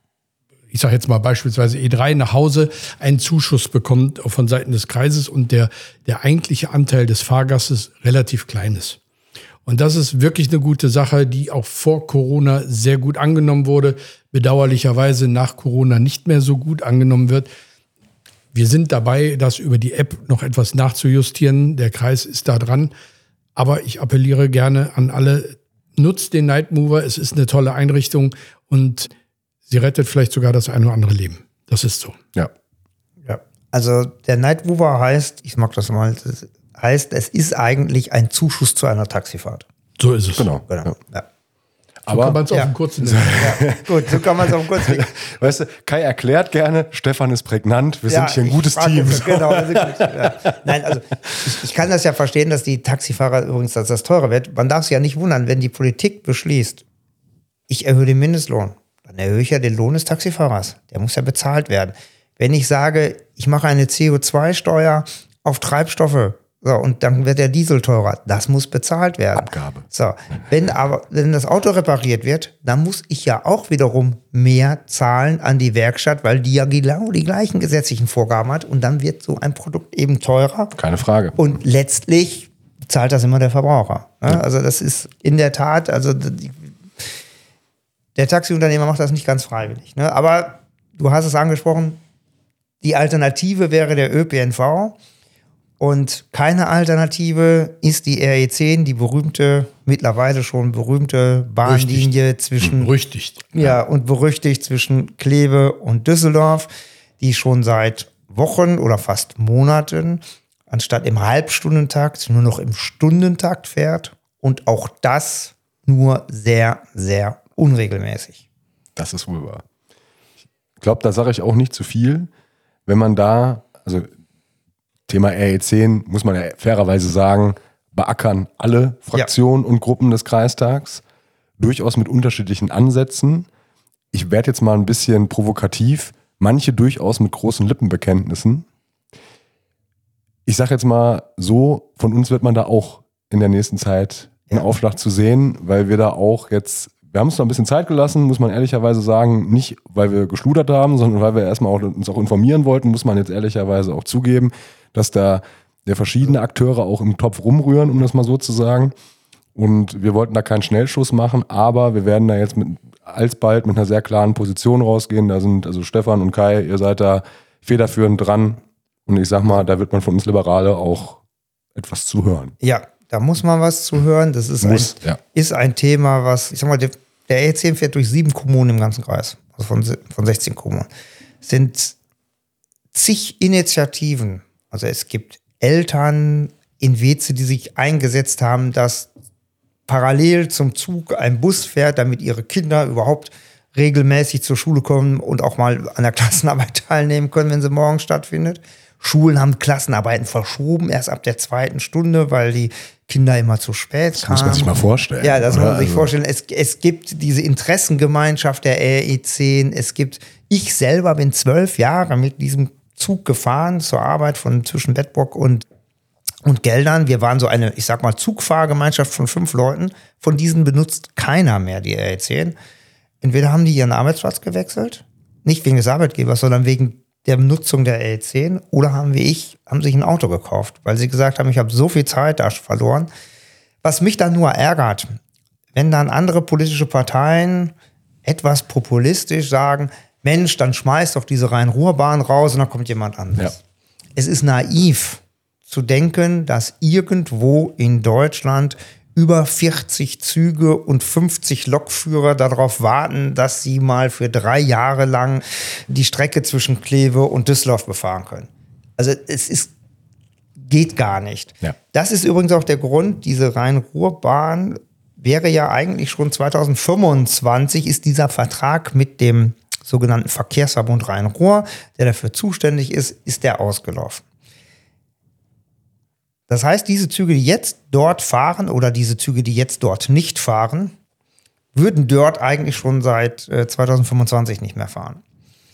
ich sage jetzt mal beispielsweise E drei nach Hause, einen Zuschuss bekommt von Seiten des Kreises und der, der eigentliche Anteil des Fahrgastes relativ klein ist. Und das ist wirklich eine gute Sache, die auch vor Corona sehr gut angenommen wurde, bedauerlicherweise nach Corona nicht mehr so gut angenommen wird. Wir sind dabei, das über die App noch etwas nachzujustieren. Der Kreis ist da dran. Aber ich appelliere gerne an alle, nutzt den Night Mover. Es ist eine tolle Einrichtung und sie rettet vielleicht sogar das ein oder andere Leben. Das ist so. Ja. Ja. Also der Night Mover heißt, ich mag das mal, das heißt, es ist eigentlich ein Zuschuss zu einer Taxifahrt. So ist es. Genau. genau. Ja. Aber kann man es ja. auf einen kurzen Ja, gut, so kann man es auf kurz. weißt du, Kai erklärt gerne, Stefan ist prägnant, wir Ja, sind hier ein ich gutes frage Team. jetzt, Genau, wir sind gut. Ja. Nein, also ich, ich kann das ja verstehen, dass die Taxifahrer übrigens, dass das teurer wird. Man darf sich ja nicht wundern, wenn die Politik beschließt, ich erhöhe den Mindestlohn, dann erhöhe ich ja den Lohn des Taxifahrers. Der muss ja bezahlt werden. Wenn ich sage, ich mache eine C O zwei Steuer auf Treibstoffe, so, und dann wird der Diesel teurer, das muss bezahlt werden. Abgabe. So, wenn aber, wenn das Auto repariert wird, dann muss ich ja auch wiederum mehr zahlen an die Werkstatt, weil die ja genau die gleichen gesetzlichen Vorgaben hat, und dann wird so ein Produkt eben teurer. Keine Frage. Und letztlich zahlt das immer der Verbraucher. Ne? Also das ist in der Tat, also die, der Taxiunternehmer macht das nicht ganz freiwillig. Ne? Aber du hast es angesprochen, die Alternative wäre der Ö P N V. Und keine Alternative ist die R E zehn, die berühmte, mittlerweile schon berühmte Bahnlinie zwischen, Berüchtigt. ja, und berüchtigt zwischen Kleve und Düsseldorf, die schon seit Wochen oder fast Monaten anstatt im Halbstundentakt nur noch im Stundentakt fährt, und auch das nur sehr, sehr unregelmäßig. Das ist wohl wahr. Ich glaube, da sage ich auch nicht zu viel, wenn man da, also Thema R E zehn, muss man ja fairerweise sagen, beackern alle Fraktionen ja. und Gruppen des Kreistags, durchaus mit unterschiedlichen Ansätzen. Ich werde jetzt mal ein bisschen provokativ, manche durchaus mit großen Lippenbekenntnissen. Ich sage jetzt mal so, von uns wird man da auch in der nächsten Zeit einen ja. Aufschlag zu sehen, weil wir da auch jetzt, wir haben uns noch ein bisschen Zeit gelassen, muss man ehrlicherweise sagen, nicht weil wir geschludert haben, sondern weil wir erstmal auch, uns auch informieren wollten, muss man jetzt ehrlicherweise auch zugeben, dass da ja verschiedene Akteure auch im Topf rumrühren, um das mal so zu sagen. Und wir wollten da keinen Schnellschuss machen, aber wir werden da jetzt mit, alsbald mit einer sehr klaren Position rausgehen. Da sind also Stefan und Kai, ihr seid da federführend dran. Und ich sag mal, da wird man von uns Liberale auch etwas zuhören. Ja, da muss man was zuhören. Das ist, muss, ein, ja. ist ein Thema, was, ich sag mal, der, der R E zehn fährt durch sieben Kommunen im ganzen Kreis. Also von, von sechzehn Kommunen. Es sind zig Initiativen. Also es gibt Eltern in Weze, die sich eingesetzt haben, dass parallel zum Zug ein Bus fährt, damit ihre Kinder überhaupt regelmäßig zur Schule kommen und auch mal an der Klassenarbeit teilnehmen können, wenn sie morgen stattfindet. Schulen haben Klassenarbeiten verschoben, erst ab der zweiten Stunde, weil die Kinder immer zu spät das kamen. Das muss man sich mal vorstellen. Ja, das oder? muss man sich also vorstellen. Es, es gibt diese Interessengemeinschaft der R E zehn. Es gibt, ich selber bin zwölf Jahre mit diesem Zug gefahren zur Arbeit von zwischen Bedburg und, und Geldern. Wir waren so eine, ich sag mal, Zugfahrgemeinschaft von fünf Leuten. Von diesen benutzt keiner mehr die R E zehn. Entweder haben die ihren Arbeitsplatz gewechselt, nicht wegen des Arbeitgebers, sondern wegen der Benutzung der R E zehn, oder haben wie ich, haben sich ein Auto gekauft, weil sie gesagt haben, ich habe so viel Zeit da verloren. Was mich dann nur ärgert, wenn dann andere politische Parteien etwas populistisch sagen, Mensch, dann schmeißt doch diese Rhein-Ruhr-Bahn raus und dann kommt jemand anderes. Ja. Es ist naiv zu denken, dass irgendwo in Deutschland über vierzig Züge und fünfzig Lokführer darauf warten, dass sie mal für drei Jahre lang die Strecke zwischen Kleve und Düsseldorf befahren können. Also es ist, geht gar nicht. Ja. Das ist übrigens auch der Grund, diese Rhein-Ruhr-Bahn wäre ja eigentlich schon zwanzig fünfundzwanzig, ist dieser Vertrag mit dem sogenannten Verkehrsverbund Rhein-Ruhr, der dafür zuständig ist, ist der ausgelaufen. Das heißt, diese Züge, die jetzt dort fahren oder diese Züge, die jetzt dort nicht fahren, würden dort eigentlich schon seit äh, zwanzig fünfundzwanzig nicht mehr fahren.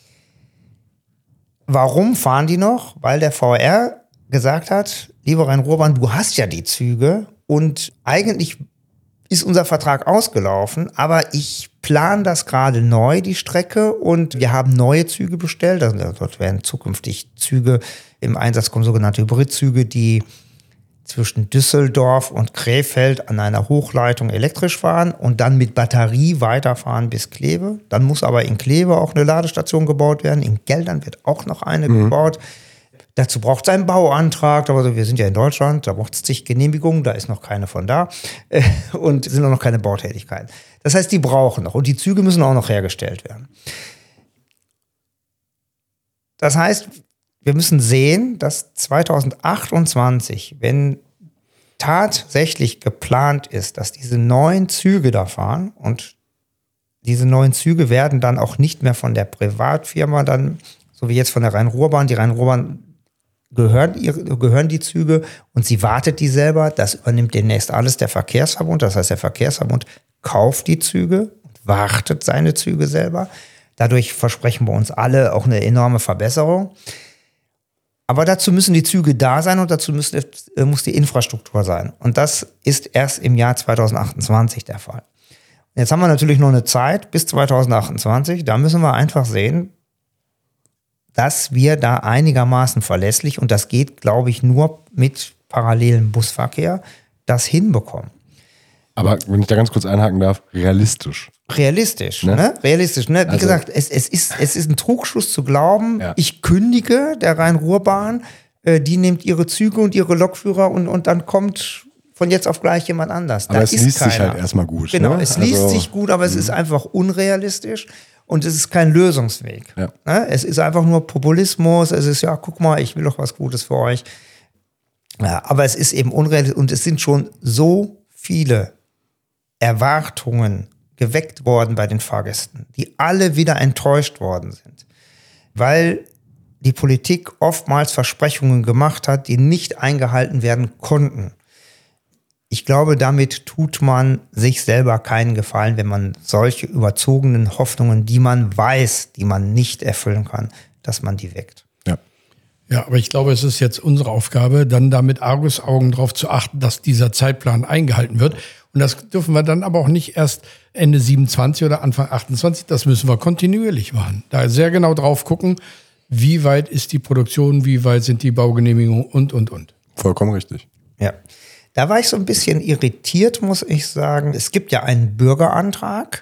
Warum fahren die noch? Weil der V R gesagt hat, liebe Rhein-Ruhr-Bahn, du hast ja die Züge und eigentlich ist unser Vertrag ausgelaufen, aber ich plane das gerade neu, die Strecke, und wir haben neue Züge bestellt. Also dort werden zukünftig Züge im Einsatz kommen, sogenannte Hybridzüge, die zwischen Düsseldorf und Krefeld an einer Hochleitung elektrisch fahren und dann mit Batterie weiterfahren bis Kleve. Dann muss aber in Kleve auch eine Ladestation gebaut werden. In Geldern wird auch noch eine mhm. gebaut. Dazu braucht es einen Bauantrag. Also wir sind ja in Deutschland, da braucht es zig Genehmigungen, da ist noch keine von da. Und sind auch noch keine Bautätigkeiten. Das heißt, die brauchen noch. Und die Züge müssen auch noch hergestellt werden. Das heißt, wir müssen sehen, dass zwanzig achtundzwanzig, wenn tatsächlich geplant ist, dass diese neuen Züge da fahren, und Diese neuen Züge werden dann auch nicht mehr von der Privatfirma dann, so wie jetzt von der Rhein-Ruhr-Bahn. Die Rhein-Ruhr-Bahn gehören, gehören die Züge und sie wartet die selber. Das übernimmt demnächst alles der Verkehrsverbund. Das heißt, der Verkehrsverbund kauft die Züge und wartet seine Züge selber. Dadurch versprechen wir uns alle auch eine enorme Verbesserung. Aber dazu müssen die Züge da sein und dazu müssen, muss die Infrastruktur sein. Und das ist erst im Jahr zweitausendachtundzwanzig der Fall. Jetzt haben wir natürlich noch eine Zeit bis zweitausendachtundzwanzig. Da müssen wir einfach sehen, dass wir da einigermaßen verlässlich, und das geht, glaube ich, nur mit parallelem Busverkehr, das hinbekommen. Aber wenn ich da ganz kurz einhaken darf, realistisch. Realistisch, ne? Ne? Realistisch, ne? Wie Also, gesagt, es, es, ist, es ist ein Trugschluss zu glauben, Ja. ich kündige der Rhein-Ruhr-Bahn, äh, die nimmt ihre Züge und ihre Lokführer und, und dann kommt von jetzt auf gleich jemand anders. Aber Da es ist liest sich keiner. halt erstmal gut. Genau, ne? es liest Also, sich gut, aber es ist einfach unrealistisch und es ist kein Lösungsweg. Ja. Ne? Es ist einfach nur Populismus, es ist, ja, guck mal, ich will doch was Gutes für euch. Ja, aber es ist eben unrealistisch und es sind schon so viele Erwartungen geweckt worden bei den Fahrgästen, die alle wieder enttäuscht worden sind, weil die Politik oftmals Versprechungen gemacht hat, die nicht eingehalten werden konnten. Ich glaube, damit tut man sich selber keinen Gefallen, wenn man solche überzogenen Hoffnungen, die man weiß, die man nicht erfüllen kann, dass man die weckt. Ja. Ja, aber ich glaube, es ist jetzt unsere Aufgabe, dann da mit Argusaugen darauf zu achten, dass dieser Zeitplan eingehalten wird. Und das dürfen wir dann aber auch nicht erst Ende siebenundzwanzig oder Anfang achtundzwanzig, das müssen wir kontinuierlich machen. Da sehr genau drauf gucken, wie weit ist die Produktion, wie weit sind die Baugenehmigungen und, und, und. Vollkommen richtig. Ja. Da war ich so ein bisschen irritiert, muss ich sagen. Es gibt ja einen Bürgerantrag,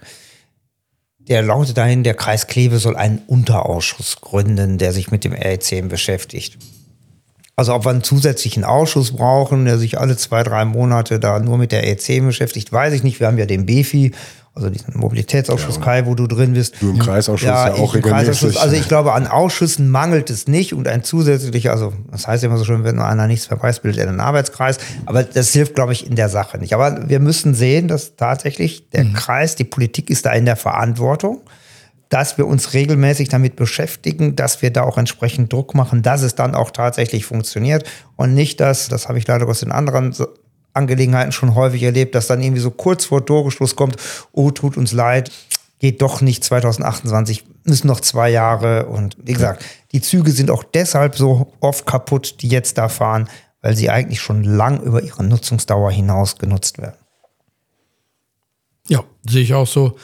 der lautet dahin, der Kreis Kleve soll einen Unterausschuss gründen, der sich mit dem R E zehn beschäftigt. Also ob wir einen zusätzlichen Ausschuss brauchen, der sich alle zwei, drei Monate da nur mit der R E zehn beschäftigt, weiß ich nicht. Wir haben ja den B F I, also diesen Mobilitätsausschuss, ja, Kai, wo du drin bist. Du im Kreisausschuss ja, ja auch ich im regelmäßig. Kreisausschuss. Also ich glaube, an Ausschüssen mangelt es nicht und ein zusätzlicher, also das heißt immer so schön, wenn nur einer nichts mehr weiß, bildet er einen Arbeitskreis. Aber das hilft, glaube ich, in der Sache nicht. Aber wir müssen sehen, dass tatsächlich der mhm. Kreis, die Politik ist da in der Verantwortung, dass wir uns regelmäßig damit beschäftigen, dass wir da auch entsprechend Druck machen, dass es dann auch tatsächlich funktioniert und nicht, dass, das habe ich leider aus den anderen Angelegenheiten schon häufig erlebt, dass dann irgendwie so kurz vor Toreschluss kommt, oh, tut uns leid, geht doch nicht zweitausendachtundzwanzig, müssen noch zwei Jahre. Und wie gesagt, die Züge sind auch deshalb so oft kaputt, die jetzt da fahren, weil sie eigentlich schon lang über ihre Nutzungsdauer hinaus genutzt werden. Ja, sehe ich auch so.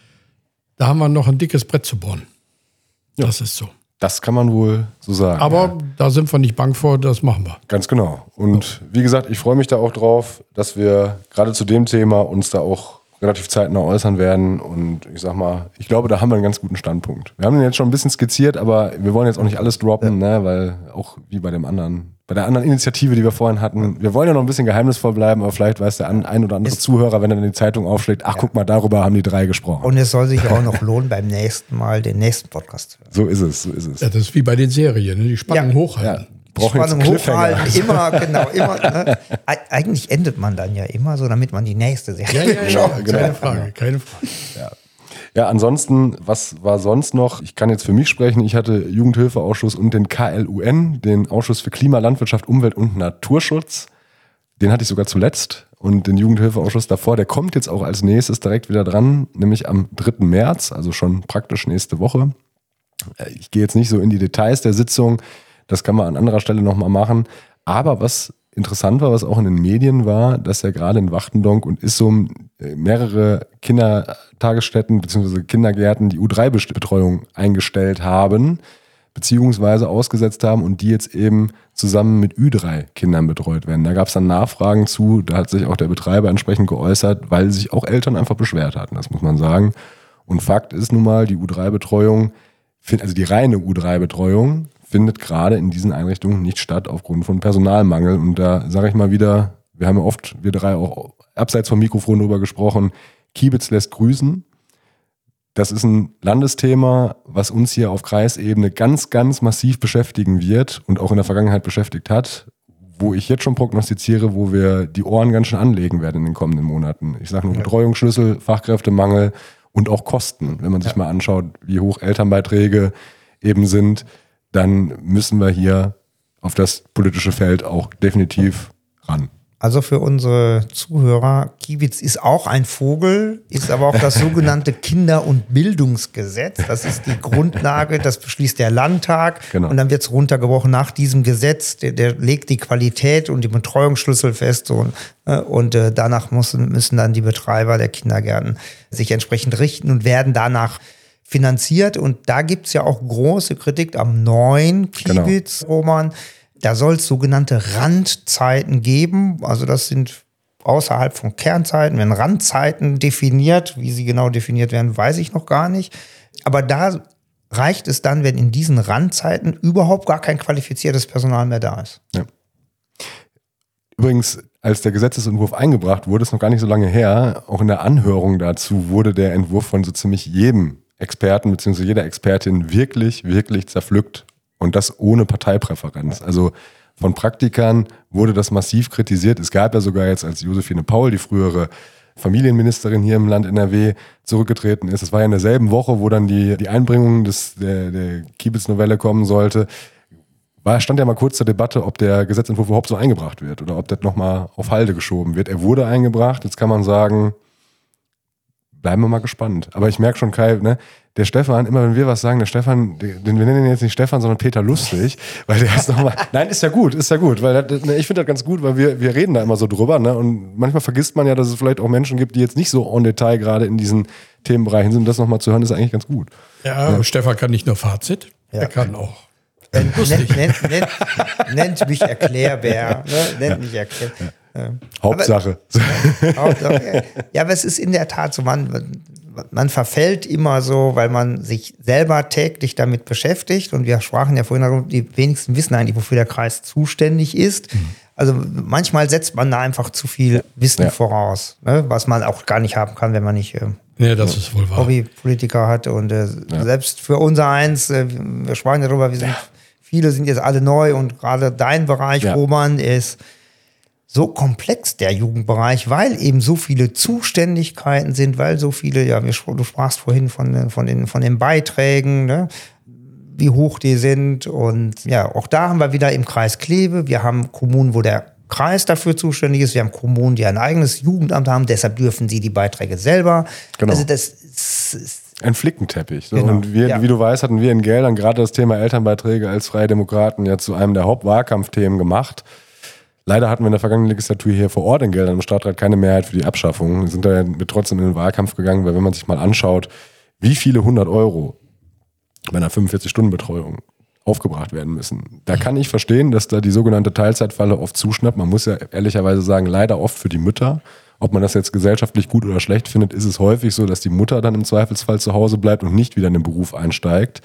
Da haben wir noch ein dickes Brett zu bohren. Ja. Das ist so. Das kann man wohl so sagen. Aber ja. da sind wir nicht bang vor, das machen wir. Ganz genau. Und wie gesagt, ich freue mich da auch drauf, dass wir gerade zu dem Thema uns da auch relativ zeitnah äußern werden. Und ich sag mal, ich glaube, da haben wir einen ganz guten Standpunkt. Wir haben den jetzt schon ein bisschen skizziert, aber wir wollen jetzt auch nicht alles droppen, ja. ne? Weil auch wie bei dem anderen, bei der anderen Initiative, die wir vorhin hatten, wir wollen ja noch ein bisschen geheimnisvoll bleiben, aber vielleicht weiß der ein oder andere es Zuhörer, wenn er dann die Zeitung aufschlägt, ach ja. guck mal, darüber haben die drei gesprochen. Und es soll sich auch noch lohnen, beim nächsten Mal den nächsten Podcast zu hören. So ist es, so ist es. Ja, das ist wie bei den Serien, ne? Die Spannung ja. hochhalten. Ja. Brauchen Spannung hochhalten, immer, genau, immer. Ne? Eigentlich endet man dann ja immer so, damit man die nächste Serie ja, ja, schaut. Ja, genau. Keine Frage, keine Frage. Ja. ja, ansonsten, was war sonst noch? Ich kann jetzt für mich sprechen. Ich hatte Jugendhilfeausschuss und den K L U N, den Ausschuss für Klima, Landwirtschaft, Umwelt und Naturschutz. Den hatte ich sogar zuletzt. Und den Jugendhilfeausschuss davor, der kommt jetzt auch als nächstes direkt wieder dran, nämlich am dritten März, also schon praktisch nächste Woche. Ich gehe jetzt nicht so in die Details der Sitzung. Das kann man an anderer Stelle nochmal machen. Aber was interessant war, was auch in den Medien war, dass ja gerade in Wachtendonk und Issum mehrere Kindertagesstätten bzw. Kindergärten die U drei Betreuung eingestellt haben, beziehungsweise ausgesetzt haben und die jetzt eben zusammen mit Ü drei Kindern betreut werden. Da gab es dann Nachfragen zu, da hat sich auch der Betreiber entsprechend geäußert, weil sich auch Eltern einfach beschwert hatten, das muss man sagen. Und Fakt ist nun mal, die U drei Betreuung, also die reine U drei Betreuung, findet gerade in diesen Einrichtungen nicht statt aufgrund von Personalmangel. Und da sage ich mal wieder, wir haben ja oft, wir drei auch abseits vom Mikrofon drüber gesprochen, Kiebitz lässt grüßen. Das ist ein Landesthema, was uns hier auf Kreisebene ganz, ganz massiv beschäftigen wird und auch in der Vergangenheit beschäftigt hat, wo ich jetzt schon prognostiziere, wo wir die Ohren ganz schön anlegen werden in den kommenden Monaten. Ich sage nur Betreuungsschlüssel, Fachkräftemangel und auch Kosten. Wenn man sich ja. mal anschaut, wie hoch Elternbeiträge eben sind, dann müssen wir hier auf das politische Feld auch definitiv ran. Also für unsere Zuhörer, Kiebitz ist auch ein Vogel, ist aber auch das sogenannte Kinder- und Bildungsgesetz. Das ist die Grundlage, das beschließt der Landtag. Genau. Und dann wird es runtergebrochen nach diesem Gesetz. Der, der legt die Qualität und die Betreuungsschlüssel fest. Und, und äh, danach müssen, müssen dann die Betreiber der Kindergärten sich entsprechend richten und werden danach finanziert. Und da gibt es ja auch große Kritik am neuen Kiebitz, genau. Roman. Da soll es sogenannte Randzeiten geben. Also das sind außerhalb von Kernzeiten, werden Randzeiten definiert. Wie sie genau definiert werden, weiß ich noch gar nicht. Aber da reicht es dann, wenn in diesen Randzeiten überhaupt gar kein qualifiziertes Personal mehr da ist. Ja. Übrigens, als der Gesetzesentwurf eingebracht wurde, ist noch gar nicht so lange her, auch in der Anhörung dazu wurde der Entwurf von so ziemlich jedem Experten bzw. jeder Expertin wirklich, wirklich zerpflückt. Und das ohne Parteipräferenz. Also von Praktikern wurde das massiv kritisiert. Es gab ja sogar jetzt, als Josephine Paul, die frühere Familienministerin hier im Land N R W, zurückgetreten ist. Es war ja in derselben Woche, wo dann die, die Einbringung des, der, der Kiebitz-Novelle kommen sollte. War, stand ja mal kurz zur Debatte, ob der Gesetzentwurf überhaupt so eingebracht wird oder ob das nochmal auf Halde geschoben wird. Er wurde eingebracht. Jetzt kann man sagen, bleiben wir mal gespannt. Aber ich merke schon, Kai, ne, der Stefan, immer wenn wir was sagen, der Stefan, den, wir nennen ihn jetzt nicht Stefan, sondern Peter Lustig, weil der ist nochmal, nein, ist ja gut, ist ja gut, weil das, ich finde das ganz gut, weil wir, wir reden da immer so drüber, ne, und manchmal vergisst man ja, dass es vielleicht auch Menschen gibt, die jetzt nicht so en Detail gerade in diesen Themenbereichen sind, und das nochmal zu hören, ist eigentlich ganz gut. Ja, ja. Stefan kann nicht nur Fazit, ja. Er kann auch. Nennt, nennt, nennt, nennt mich Erklärbär, ne? Nennt mich Erklärbär. Ja. Hauptsache. Aber, Hauptsache. Ja, aber es ist in der Tat so, man, man verfällt immer so, weil man sich selber täglich damit beschäftigt. Und wir sprachen ja vorhin darüber, die wenigsten wissen eigentlich, wofür der Kreis zuständig ist. Mhm. Also manchmal setzt man da einfach zu viel Wissen ja. voraus, ne? Was man auch gar nicht haben kann, wenn man nicht äh, ja, das ist wohl wahr. Hobbypolitiker hat. Und äh, ja. selbst für unser eins, äh, wir sprachen ja darüber, wir sind, ja. viele sind jetzt alle neu und gerade dein Bereich, ja. Roman, ist so komplex, der Jugendbereich, weil eben so viele Zuständigkeiten sind, weil so viele, ja, du sprachst vorhin von, von, den, von den Beiträgen, ne, wie hoch die sind. Und ja, auch da haben wir wieder im Kreis Kleve, wir haben Kommunen, wo der Kreis dafür zuständig ist, wir haben Kommunen, die ein eigenes Jugendamt haben, deshalb dürfen sie die Beiträge selber. Genau. Also das ist ein Flickenteppich. So. Genau. Und wir, ja. wie du weißt, hatten wir in Geldern gerade das Thema Elternbeiträge als Freie Demokraten ja zu einem der Hauptwahlkampfthemen gemacht. Leider hatten wir in der vergangenen Legislatur hier vor Ort in Geldern im Stadtrat keine Mehrheit für die Abschaffung. Wir sind da trotzdem in den Wahlkampf gegangen, weil wenn man sich mal anschaut, wie viele hundert Euro bei einer fünfundvierzig-Stunden-Betreuung aufgebracht werden müssen. Da kann ich verstehen, dass da die sogenannte Teilzeitfalle oft zuschnappt. Man muss ja ehrlicherweise sagen, leider oft für die Mütter. Ob man das jetzt gesellschaftlich gut oder schlecht findet, ist es häufig so, dass die Mutter dann im Zweifelsfall zu Hause bleibt und nicht wieder in den Beruf einsteigt.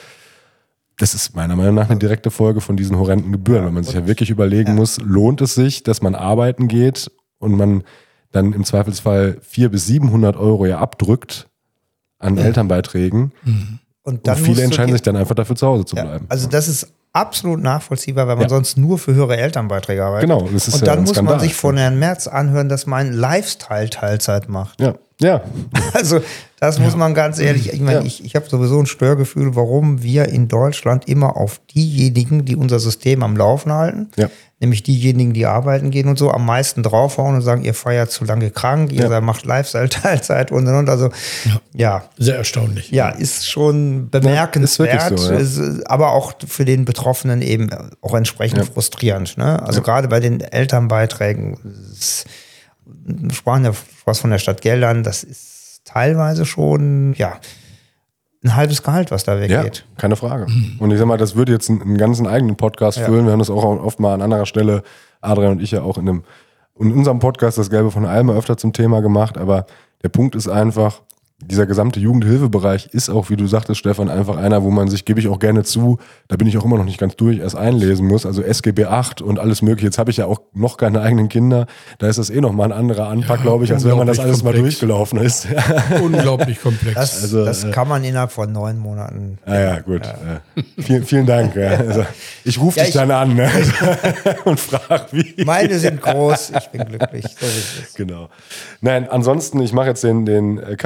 Das ist meiner Meinung nach eine direkte Folge von diesen horrenden Gebühren, weil man sich ja wirklich überlegen muss, lohnt es sich, dass man arbeiten geht und man dann im Zweifelsfall vierhundert bis siebenhundert Euro ja abdrückt an ja. Elternbeiträgen. Mhm. Und, dann und viele entscheiden sich dann einfach dafür, zu Hause zu ja, bleiben. Also das ist absolut nachvollziehbar, weil man ja. sonst nur für höhere Elternbeiträge arbeitet. Genau. Das ist und dann ja muss Skandal. man sich von Herrn Merz anhören, dass mein Lifestyle Teilzeit macht. Ja. Ja. Also das muss ja. man ganz ehrlich, ich meine, ja. ich, ich habe sowieso ein Störgefühl, warum wir in Deutschland immer auf diejenigen, die unser System am Laufen halten, ja. nämlich diejenigen, die arbeiten gehen und so, am meisten draufhauen und sagen, ihr feiert zu lange krank, ihr ja. macht Lifestyle-Teilzeit und und und. Also ja. ja. Sehr erstaunlich. Ja, ist schon bemerkenswert, ja, ist so, ja. aber auch für den Betroffenen eben auch entsprechend ja. frustrierend. Ne? Also ja. gerade bei den Elternbeiträgen, wir sprachen ja was von der Stadt Geldern, das ist teilweise schon, ja, ein halbes Gehalt, was da weggeht. Ja, keine Frage. Und ich sag mal, das würde jetzt einen, einen ganzen eigenen Podcast ja. füllen. Wir haben das auch oft mal an anderer Stelle, Adrian und ich ja auch in, einem, in unserem Podcast, das Gelbe von Alma, öfter zum Thema gemacht. Aber der Punkt ist einfach, dieser gesamte Jugendhilfebereich ist auch, wie du sagtest, Stefan, einfach einer, wo man sich, gebe ich auch gerne zu, da bin ich auch immer noch nicht ganz durch, erst einlesen muss. Also S G B acht und alles mögliche. Jetzt habe ich ja auch noch keine eigenen Kinder. Da ist das eh noch mal ein anderer Anpack, ja, glaube ich, als wenn man das alles komplex. mal durchgelaufen ist. Unglaublich komplex. Das, also, das kann man innerhalb von neun Monaten. Ah ja, gut. Ja. Ja. Vielen, vielen Dank. Ja. Also, ich rufe ja, dich ich, dann an ne? und frage, wie. Meine sind groß, ich bin glücklich. So genau. Nein, ansonsten, ich mache jetzt den, den K L U N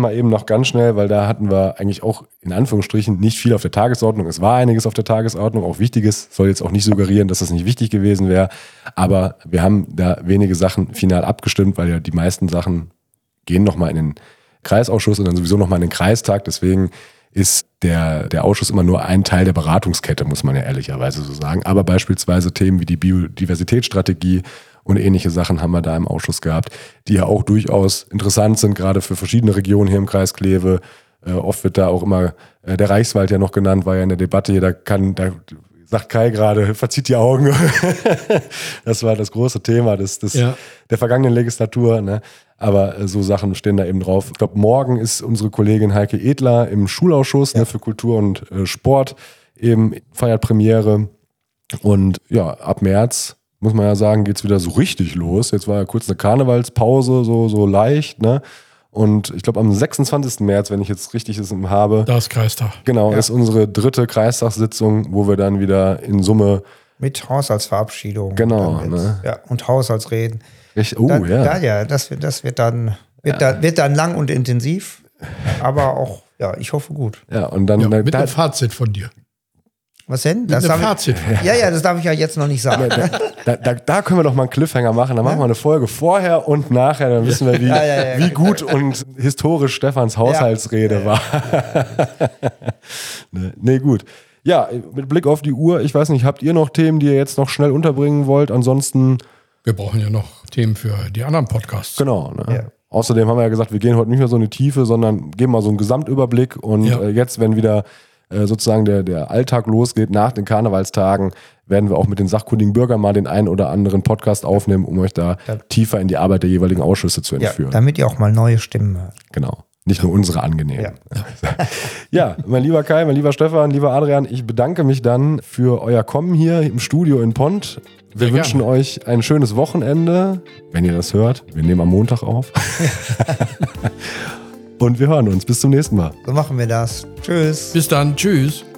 mal eben noch ganz schnell, weil da hatten wir eigentlich auch in Anführungsstrichen nicht viel auf der Tagesordnung. Es war einiges auf der Tagesordnung, auch Wichtiges. Soll jetzt auch nicht suggerieren, dass das nicht wichtig gewesen wäre. Aber wir haben da wenige Sachen final abgestimmt, weil ja die meisten Sachen gehen nochmal in den Kreisausschuss und dann sowieso nochmal in den Kreistag. Deswegen ist der, der Ausschuss immer nur ein Teil der Beratungskette, muss man ja ehrlicherweise so sagen. Aber beispielsweise Themen wie die Biodiversitätsstrategie und ähnliche Sachen haben wir da im Ausschuss gehabt, die ja auch durchaus interessant sind, gerade für verschiedene Regionen hier im Kreis Kleve. Äh, oft wird da auch immer äh, der Reichswald ja noch genannt, war ja in der Debatte hier, da kann, da sagt Kai gerade, verzieht die Augen. Das war das große Thema des, des, ja. der vergangenen Legislatur. Ne? Aber äh, so Sachen stehen da eben drauf. Ich glaube, morgen ist unsere Kollegin Heike Edler im Schulausschuss ja. ne, für Kultur und äh, Sport eben feiert Premiere. Und ja, ab März muss man ja sagen, geht's wieder so richtig los. Jetzt war ja kurz eine Karnevalspause, so, so leicht, ne? Und ich glaube, am sechsundzwanzigsten März, wenn ich jetzt richtig es habe. Da ist Kreistag. Genau, ja. ist unsere dritte Kreistagssitzung, wo wir dann wieder in Summe. Mit Haushaltsverabschiedung. Genau, mit, ne? Ja, und Haushaltsreden. Richtig, oh, dann, ja. Da, ja, das wird, das wird dann, wird, ja. da, wird dann lang und intensiv. Aber auch, ja, ich hoffe gut. Ja, und dann. Ja, mit da, einem Fazit von dir. Was denn? Mit Das einem Fazit. Ich, ja, ja, das darf ich ja jetzt noch nicht sagen. Da, da, da, da können wir doch mal einen Cliffhanger machen. Dann machen wir eine Folge vorher und nachher. Dann wissen wir, wie, ja, ja, ja, wie gut und historisch Stefans Haushaltsrede ja. war. nee, nee, gut. Ja, mit Blick auf die Uhr, ich weiß nicht, habt ihr noch Themen, die ihr jetzt noch schnell unterbringen wollt? Ansonsten. Wir brauchen ja noch Themen für die anderen Podcasts. Genau. Ne? Ja. Außerdem haben wir ja gesagt, wir gehen heute nicht mehr so in die Tiefe, sondern geben mal so einen Gesamtüberblick. Und ja. äh, jetzt, wenn wieder sozusagen der, der Alltag losgeht nach den Karnevalstagen, werden wir auch mit den sachkundigen Bürgern mal den einen oder anderen Podcast aufnehmen, um euch da ja. tiefer in die Arbeit der jeweiligen Ausschüsse zu entführen. Ja, damit ihr auch mal neue Stimmen hört. Genau. Nicht nur unsere angenehmen. Ja. Ja, mein lieber Kai, mein lieber Stefan, lieber Adrian, ich bedanke mich dann für euer Kommen hier im Studio in Pont. Wir Sehr wünschen gerne. euch ein schönes Wochenende, wenn ihr das hört. Wir nehmen am Montag auf. Und wir hören uns. Bis zum nächsten Mal. So machen wir das. Tschüss. Bis dann. Tschüss.